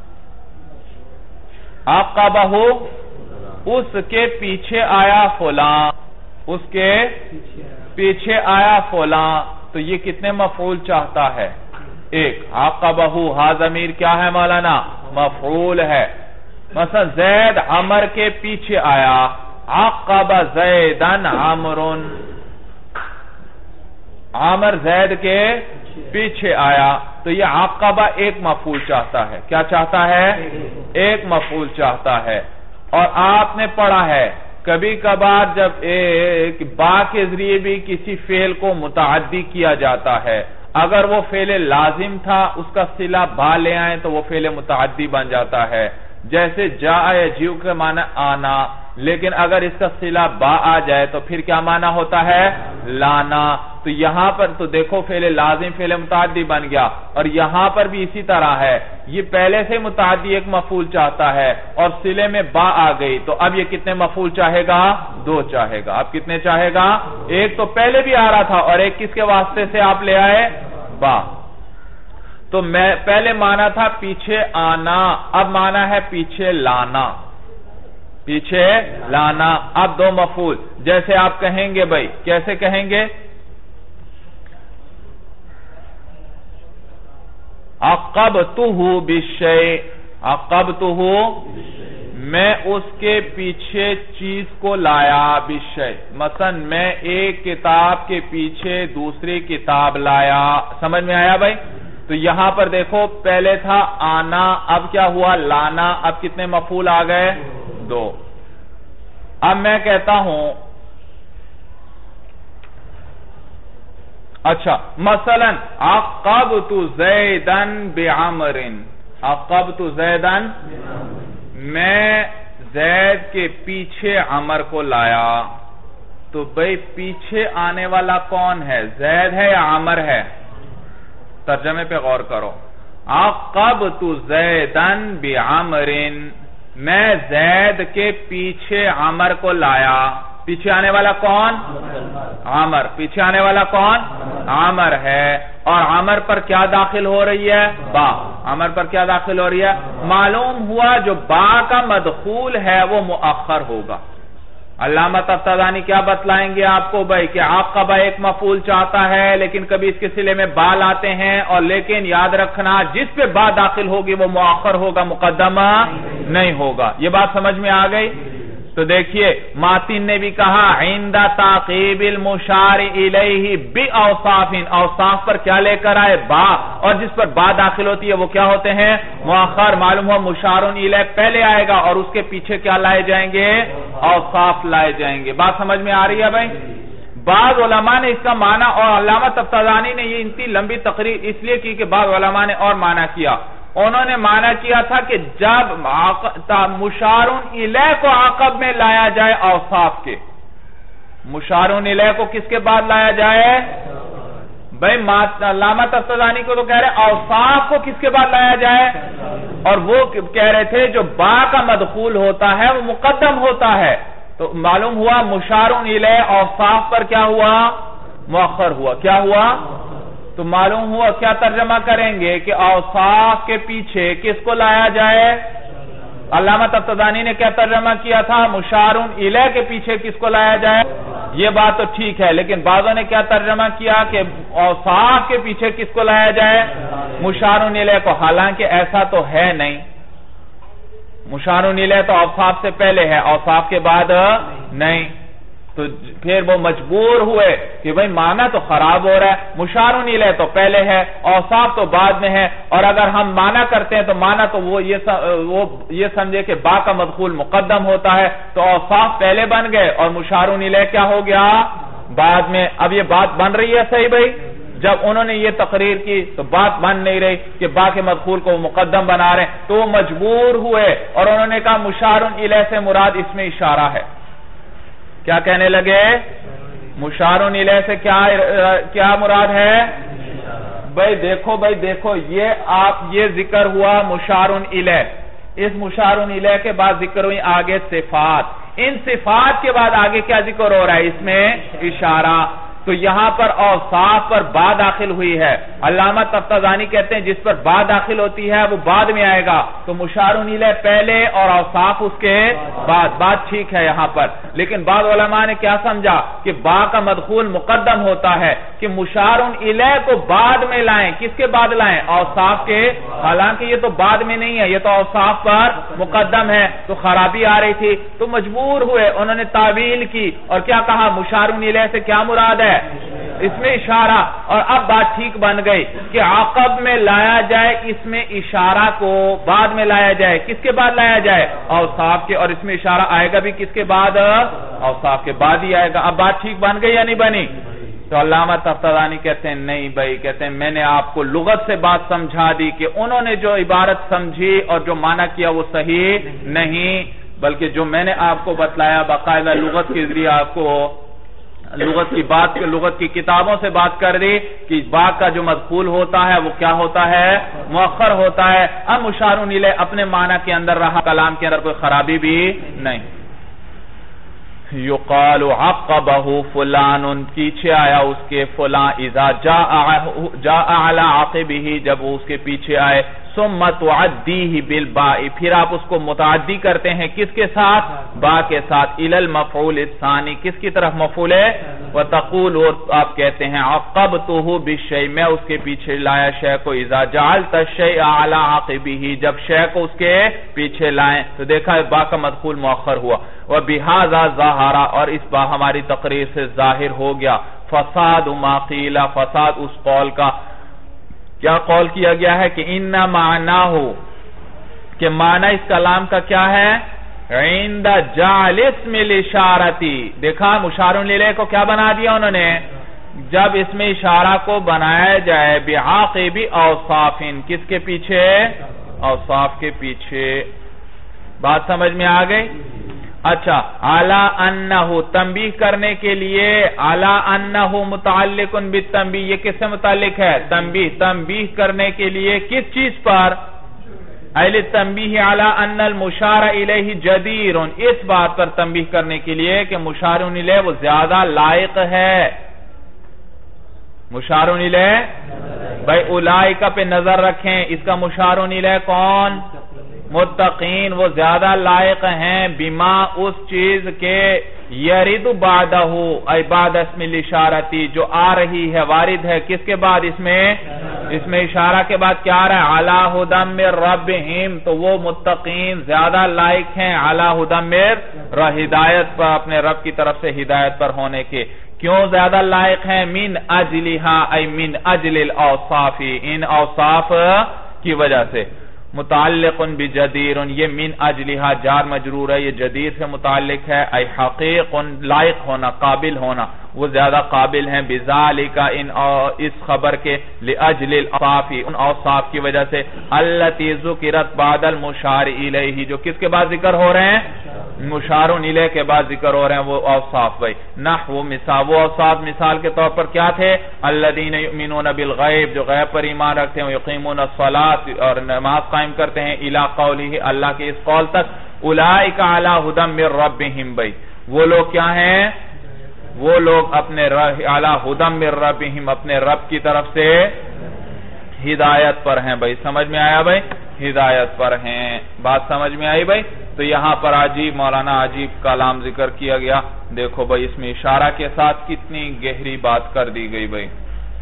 عقبہ اس کے پیچھے آیا فلان، اس کے پیچھے آیا فلان، تو یہ کتنے مفعول چاہتا ہے؟ ایک۔ عقبہ ہا ضمیر کیا ہے مولانا؟ مفعول ہے۔ مثلا زید عمر کے پیچھے آیا، عقب زیدن عمرن، عمر زید کے پیچھے آیا، تو یہ عقبہ ایک مفعول چاہتا ہے۔ کیا چاہتا ہے؟ ایک مفعول چاہتا ہے۔ اور آپ نے پڑھا ہے کبھی کبھار جب ایک با کے ذریعے بھی کسی فعل کو متعدی کیا جاتا ہے، اگر وہ فعل لازم تھا اس کا صلہ با لے آئیں تو وہ فعل متعدی بن جاتا ہے، جیسے جاء یجیء کے معنی آنا، لیکن اگر اس کا صلہ با آ جائے تو پھر کیا معنی ہوتا ہے؟ لانا۔ تو یہاں پر تو دیکھو فعل لازم فعل متعدی بن گیا، اور یہاں پر بھی اسی طرح ہے، یہ پہلے سے متعدی ایک مفعول چاہتا ہے اور صلے میں با آ گئی، تو اب یہ کتنے مفعول چاہے گا؟ دو چاہے گا۔ اب کتنے چاہے گا؟ ایک تو پہلے بھی آ رہا تھا، اور ایک کس کے واسطے سے آپ لے آئے؟ با۔ تو میں پہلے معنی تھا پیچھے آنا، اب معنی ہے پیچھے لانا، پیچھے لانا۔ اب دو مفعول، جیسے آپ کہیں گے بھائی، کیسے کہیں گے؟ عقبتہ بالشیء، عقبتہ میں اس کے پیچھے چیز کو لایا، بالشیء مثلا میں ایک کتاب کے پیچھے دوسری کتاب لایا، سمجھ میں آیا بھائی؟ تو یہاں پر دیکھو پہلے تھا آنا، اب کیا ہوا؟ لانا۔ اب کتنے مفعول آ گئے؟ دو۔ اب میں کہتا ہوں اچھا مثلا عقبت زیدن بعمر، عقبت زیدن میں زید کے پیچھے عمر کو لایا، تو بھئی پیچھے آنے والا کون ہے؟ زید ہے یا عمر ہے؟ ترجمے پہ غور کرو۔ عقبت زیدن بعمر، میں زید کے پیچھے عمر کو لایا، پیچھے آنے والا کون؟ عمر۔ پیچھے آنے والا کون؟ عمر ہے، اور عمر پر کیا داخل ہو رہی ہے؟ با۔ عمر پر کیا داخل ہو رہی ہے؟ معلوم ہوا جو با کا مدخول ہے وہ مؤخر ہوگا۔ علامہ تفتازانی کیا بتلائیں گے آپ کو بھائی کہ عقبہ ایک مفعول چاہتا ہے لیکن کبھی اس کے صلے میں با لاتے ہیں، اور لیکن یاد رکھنا جس پہ با داخل ہوگی وہ مؤخر ہوگا، مقدمہ نہیں ہوگا۔ یہ بات سمجھ میں آ گئی؟ تو دیکھیے ماتن نے بھی کہا عند تعقیب المشار الیہ باوصاف، اوصاف پر کیا لے کر آئے؟ با، اور جس پر با داخل ہوتی ہے وہ کیا ہوتے ہیں؟ مؤخر۔ معلوم ہوا مشار الیہ پہلے آئے گا اور اس کے پیچھے کیا لائے جائیں گے؟ اوصاف لائے جائیں گے۔ بات سمجھ میں آ رہی ہے بھائی؟ بعض علماء نے اس کا معنی، اور علامہ تفتازانی نے یہ اتنی لمبی تقریر اس لیے کی کہ بعض علماء نے اور معنی کیا، انہوں نے معنی کیا تھا کہ جب مشار الیہ کو عقب میں لایا جائے اوصاف کے، مشارون الیہ کو کس کے بعد لایا جائے؟ بھئی علامہ تفتزانی کو تو کہہ رہے اوصاف کو کس کے بعد لایا جائے؟ اور وہ کہہ رہے تھے جو با کا مدخول ہوتا ہے وہ مقدم ہوتا ہے، تو معلوم ہوا مشارون الیہ اوصاف پر کیا ہوا؟ مؤخر ہوا۔ کیا ہوا؟ تو معلوم ہوا کیا ترجمہ کریں گے کہ اوصاف کے پیچھے کس کو لایا جائے؟ علامہ تفتزانی نے کیا ترجمہ کیا تھا؟ مشارون الیہ کے پیچھے کس کو لایا جائے؟ یہ بات تو ٹھیک ہے، لیکن بعضوں نے کیا ترجمہ کیا کہ اوصاف کے پیچھے کس کو لایا جائے؟ مشارون الیہ کو، حالانکہ ایسا تو ہے نہیں۔ مشارون الیہ تو اوصاف سے پہلے ہے، اوصاف کے بعد نہیں، تو پھر وہ مجبور ہوئے کہ بھئی معنی تو خراب ہو رہا ہے، مشارون الیہ تو پہلے ہے، اوصاف تو بعد میں ہے، اور اگر ہم معنی کرتے ہیں تو معنی تو وہ یہ وہ یہ سمجھے کہ با کا مدخول مقدم ہوتا ہے، تو اوصاف پہلے بن گئے اور مشارون الیہ کیا ہو گیا؟ بعد میں۔ اب یہ بات بن رہی ہے صحیح بھئی؟ جب انہوں نے یہ تقریر کی تو بات بن نہیں رہی کہ با کے مدخول کو مقدم بنا رہے ہیں، تو وہ مجبور ہوئے اور انہوں نے کہا مشارون الیہ سے مراد اس میں اشارہ ہے۔ کیا کہنے لگے؟ مشارون الیہ سے کیا کیا مراد ہے؟ بھئی دیکھو بھئی دیکھو یہ آپ یہ ذکر ہوا مشارون الیہ، اس مشارون الیہ کے بعد ذکر ہوئی آگے صفات، ان صفات کے بعد آگے کیا ذکر ہو رہا ہے؟ اس میں اشارہ۔ تو یہاں پر اوصاف پر با داخل ہوئی ہے، علامہ تفتزانی کہتے ہیں جس پر با داخل ہوتی ہے وہ بعد میں آئے گا، تو مشارون الیہ پہلے اور اوصاف اس کے بعد۔ بات ٹھیک ہے یہاں پر، لیکن بعض علماء نے کیا سمجھا کہ با کا مدخول مقدم ہوتا ہے، کہ مشارون الیہ کو بعد میں لائیں۔ کس کے بعد لائیں؟ اوصاف کے، حالانکہ یہ تو بعد میں نہیں ہے، یہ تو اوصاف پر مقدم ہے، تو خرابی آ رہی تھی، تو مجبور ہوئے، انہوں نے تعویل کی اور کیا کہا؟ مشارون الیہ سے کیا مراد ہے؟ اس میں اشارہ۔ اور اب بات ٹھیک بن گئی کہ عقب میں لایا جائے اس میں اشارہ کو، بعد میں لایا جائے، کس کے بعد لایا جائے؟ اوصاف کے، اور اس میں اشارہ آئے گا بھی کس کے بعد؟ اوصاف کے بعد ہی آئے گا۔ اب بات ٹھیک بن گئی یا نہیں بنی؟ تو علامہ تفتزانی کہتے ہیں نہیں بھائی، کہتے ہیں میں نے آپ کو لغت سے بات سمجھا دی کہ انہوں نے جو عبارت سمجھی اور جو معنی کیا وہ صحیح نہیں، بلکہ جو میں نے آپ کو بتلایا باقاعدہ لغت کے ذریعے آپ کو لغت کی بات لغت کی کتابوں سے بات کر دی کہ با کا جو مدخول ہوتا ہے وہ کیا ہوتا ہے؟ مؤخر ہوتا ہے۔ اب مشارون الیہ اپنے معنی کے اندر رہا، کلام کے اندر کوئی خرابی بھی نہیں۔ یقال عقبہ فلان، پیچھے آیا اس کے فلان، اذا جاء علی عقبہ، جب وہ اس کے پیچھے آئے، ثم تعدیہ بالباء، پھر آپ اس کو متعدی کرتے ہیں کس کے ساتھ؟ با کے ساتھ، الی المفعول الثانی، کس کی طرف مفعول ہے؟ وتقول، اور آپ کہتے ہیں عقبتہ بالشیء، میں اس کے پیچھے لایا شے کو، اذا جعلت الشیء علی عقبہ، جب شے کو اس کے پیچھے لائیں تو دیکھا با کا مدخول مؤخر ہوا۔ وبہذا ظاہر، اور اس با ہماری تقریر سے ظاہر ہو گیا، فساد ما قیل، فساد اس قول کا، کیا قول کیا گیا ہے کہ ان معناہ، کہ معنی اس کلام کا کیا ہے؟ عند جعل اسم الاشارتی، دیکھا مشارون الیہ کو کیا بنا دیا انہوں نے؟ جب اس میں اشارہ کو بنایا جائے بعاقب اوصاف، کس کے پیچھے؟ اوصاف کے پیچھے۔ بات سمجھ میں آ گئی؟ اچھا، علی انہ، تنبیہ کرنے کے لیے، علی انہ متعلق بالتنبیہ، یہ کس سے متعلق ہے؟ تنبیہ، تنبیہ کرنے کے لیے کس چیز پر؟ اہل تنبیہ علی ان المشار الیہ جدیر، اس بات پر تنبیہ کرنے کے لیے کہ مشارون الیہ وہ زیادہ لائق ہے۔ مشارون الیہ بھائی اولئک پہ نظر رکھیں، اس کا مشارون الیہ کون؟ متقین، وہ زیادہ لائق ہیں، بما اس چیز کے، یرد بعدہ، ای بعد اسم الاشارتی، جو آ رہی ہے، وارد ہے کس کے بعد؟ اس میں اس میں اشارہ کے بعد کیا آ رہا ہے؟ علی ھدی من ربہم، تو وہ متقین زیادہ لائق ہیں علی ھدی من، ہدایت پر، اپنے رب کی طرف سے ہدایت پر ہونے کے۔ کیوں زیادہ لائق ہیں؟ من اجلہا، ای من اجل الاوصاف، ان اوصاف کی وجہ سے۔ متعلق بجدیر، یہ من اجلہا جار مجرور ہے، یہ جدیر سے متعلق ہے، ای حقیق، لائق ہونا، قابل ہونا۔ وہ زیادہ قابل ہیں بذالک ان اس خبر کے لاجل الاوصاف ان اوصاف کی وجہ سے التی ذکرت بعد المشار الیہ جو کس کے بعد ذکر ہو رہے ہیں مشار الیہ کے بعد ذکر ہو رہے ہیں وہ اوصاف بھائی نحو مثال وہ اوصاف مثال کے طور پر کیا تھے الذین یؤمنون بالغیب جو غیب پر ایمان رکھتے ہیں یقیمون الصلاۃ اور نماز قائم کرتے ہیں الی قولہ اللہ کے اس قول تک اولئک علی ھدی من ربہم بھائی وہ لوگ کیا ہیں وہ لوگ اپنے اعلی ھدی من ربہم اپنے رب کی طرف سے ہدایت پر ہیں بھائی سمجھ میں آیا بھائی ہدایت پر ہیں بات سمجھ میں آئی بھائی تو یہاں پر عجیب مولانا عجیب کلام ذکر کیا گیا دیکھو بھائی اس میں اشارہ کے ساتھ کتنی گہری بات کر دی گئی بھائی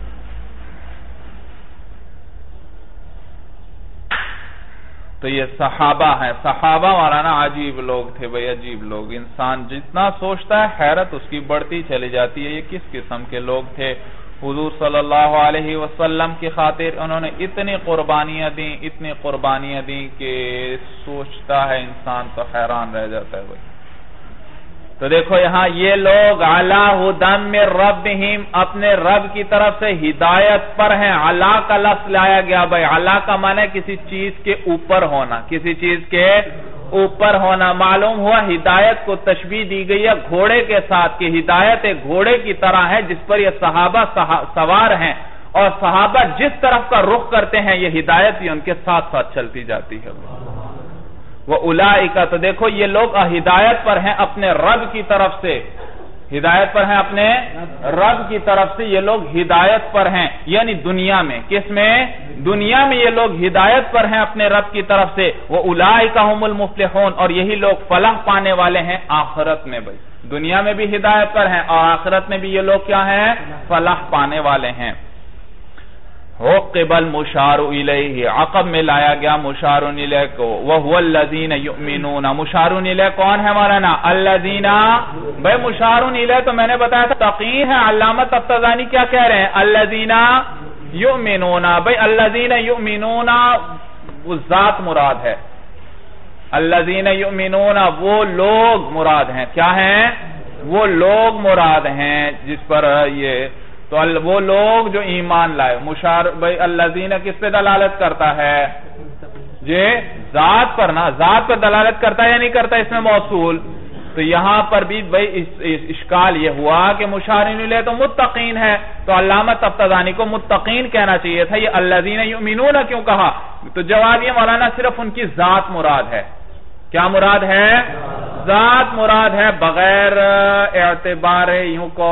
تو یہ صحابہ ہیں صحابہ مولانا عجیب لوگ تھے بھائی عجیب لوگ انسان جتنا سوچتا ہے حیرت اس کی بڑھتی چلی جاتی ہے یہ کس قسم کے لوگ تھے حضور صلی اللہ علیہ وسلم کی خاطر انہوں نے اتنی قربانیاں دیں اتنی قربانیاں دیں کہ سوچتا ہے انسان تو حیران رہ جاتا ہے بھائی تو دیکھو یہاں یہ لوگ علی ھدی من ربہم اپنے رب کی طرف سے ہدایت پر ہیں علی کا لفظ لایا گیا بھائی علی کا معنی کسی چیز کے اوپر ہونا کسی چیز کے اوپر ہونا معلوم ہوا ہدایت کو تشبیہ دی گئی ہے گھوڑے کے ساتھ کہ ہدایت ایک گھوڑے کی طرح ہے جس پر یہ صحابہ سوار ہیں اور صحابہ جس طرف کا رخ کرتے ہیں یہ ہدایت بھی ان کے ساتھ ساتھ چلتی جاتی ہے وہ اولئک تو دیکھو یہ لوگ ہدایت پر ہیں اپنے رب کی طرف سے ہدایت پر ہیں اپنے رب کی طرف سے یہ لوگ ہدایت پر ہیں یعنی دنیا میں کس میں دنیا میں یہ لوگ ہدایت پر ہیں اپنے رب کی طرف سے وہ اولئک هم المفلحون اور یہی لوگ فلاح پانے والے ہیں آخرت میں بھائی دنیا میں بھی ہدایت پر ہیں اور آخرت میں بھی یہ لوگ کیا ہیں فلاح پانے والے ہیں عقب المشار الیہ عقب میں لایا گیا مشار الیہ کو وہو الذین یؤمنون مشار الیہ کون ہے مولانا الذین بھائی مشار الیہ تو میں نے بتایا تھا تقین ہے علامہ طبطبانی کیا کہہ رہے ہیں الذین یؤمنون بھائی الذین یؤمنون وہ ذات مراد ہے الذین یؤمنون وہ لوگ مراد ہیں کیا ہیں وہ لوگ مراد ہیں جس پر یہ تو وہ لوگ جو ایمان لائے مشار بھائی الذین کس پہ دلالت کرتا ہے جی ذات پر نا ذات پر دلالت کرتا ہے یا نہیں کرتا اس میں موصول تو یہاں پر بھی بھائی اشکال یہ ہوا کہ مشار الیہ تو متقین ہے تو علامہ طبطبانی کو متقین کہنا چاہیے تھا یہ الذین یؤمنون کیوں کہا تو جواب یہ مولانا صرف ان کی ذات مراد ہے کیا مراد ہے ذات مراد ہے بغیر اعتبار یوں کو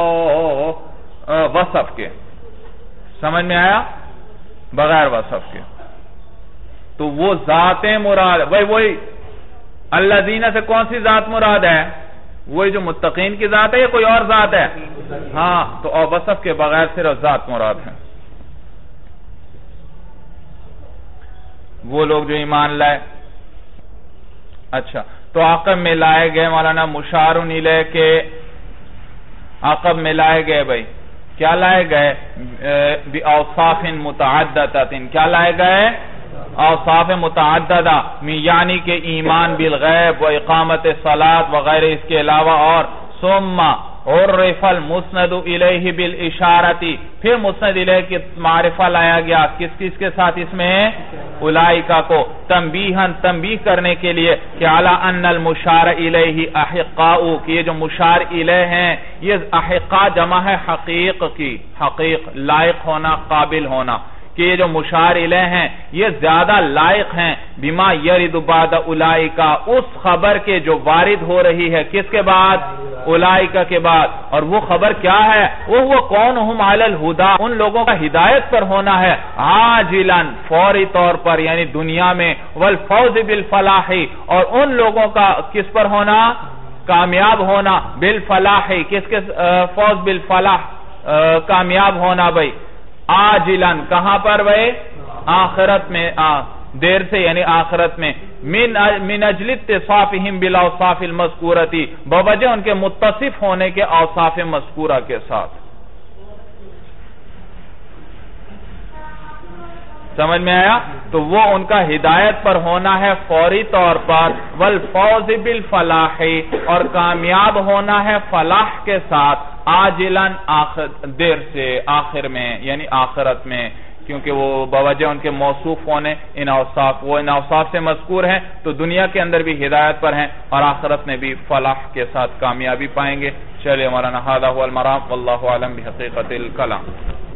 وصف کے سمجھ میں آیا بغیر وصف کے تو وہ ذات مراد بھائی وہی الذین سے کون سی ذات مراد ہے وہی جو متقین کی ذات ہے یا کوئی اور ذات ہے ہاں تو اور وصف کے بغیر صرف ذات مراد ہے وہ لوگ جو ایمان لائے اچھا تو عقب میں لائے گئے مولانا مشار الیہ کے عقب میں لائے گئے بھائی کیا لائے گئے بِأَوْصَافٍ مُتَعَدَّدَةٍ کیا لائے گئے اوصاف متعددہ یعنی کہ ایمان بالغیب و اقامت الصلاۃ وغیرہ اس کے علاوہ اور ثم عرف المسند الیہ بالاشارۃ پھر مسند الیہ کی معرفہ لایا گیا کس کس کے ساتھ اس میں اولئک کو تنبیہاً تنبیہ کرنے کے لیے کہ علی ان المشار الیہ احقاء کہ یہ جو مشار الیہ ہیں یہ احقاء جمع ہے حقیق کی حقیق لائق ہونا قابل ہونا کہ یہ جو مشار الیہ ہیں یہ زیادہ لائق ہیں بما یرد بعد اولئک اس خبر کے جو وارد ہو رہی ہے کس کے بعد اولئک کے بعد اور وہ خبر کیا ہے وہ وہ کونہم علی الہدی ان لوگوں کا ہدایت پر ہونا ہے عاجلا فوری طور پر یعنی دنیا میں والفوز بالفلاح اور ان لوگوں کا کس پر ہونا کامیاب ہونا بالفلاح کس کے فوز بالفلاح کامیاب ہونا بھائی آجلن کہاں پر بھائی آخرت میں دیر سے یعنی آخرت میں من من اجل اتصافہم بالاوصاف المذکورۃ بوجہ ان کے متصف ہونے کے اوصاف مذکورہ کے ساتھ سمجھ میں آیا تو وہ ان کا ہدایت پر ہونا ہے فوری طور پر والفوز بالفلاح اور کامیاب ہونا ہے فلاح کے ساتھ آجلاً آخر دیر سے، آخر میں یعنی آخرت میں، کیونکہ وہ بوجہ ان کے موصوف ہونے ان اوصاف، وہ ان اوصاف سے مذکور ہیں تو دنیا کے اندر بھی ہدایت پر ہیں اور آخرت میں بھی فلاح کے ساتھ کامیابی پائیں گے۔ چلے مولانا ھذا ھو المرام واللہ اعلم بحقیقت الکلام۔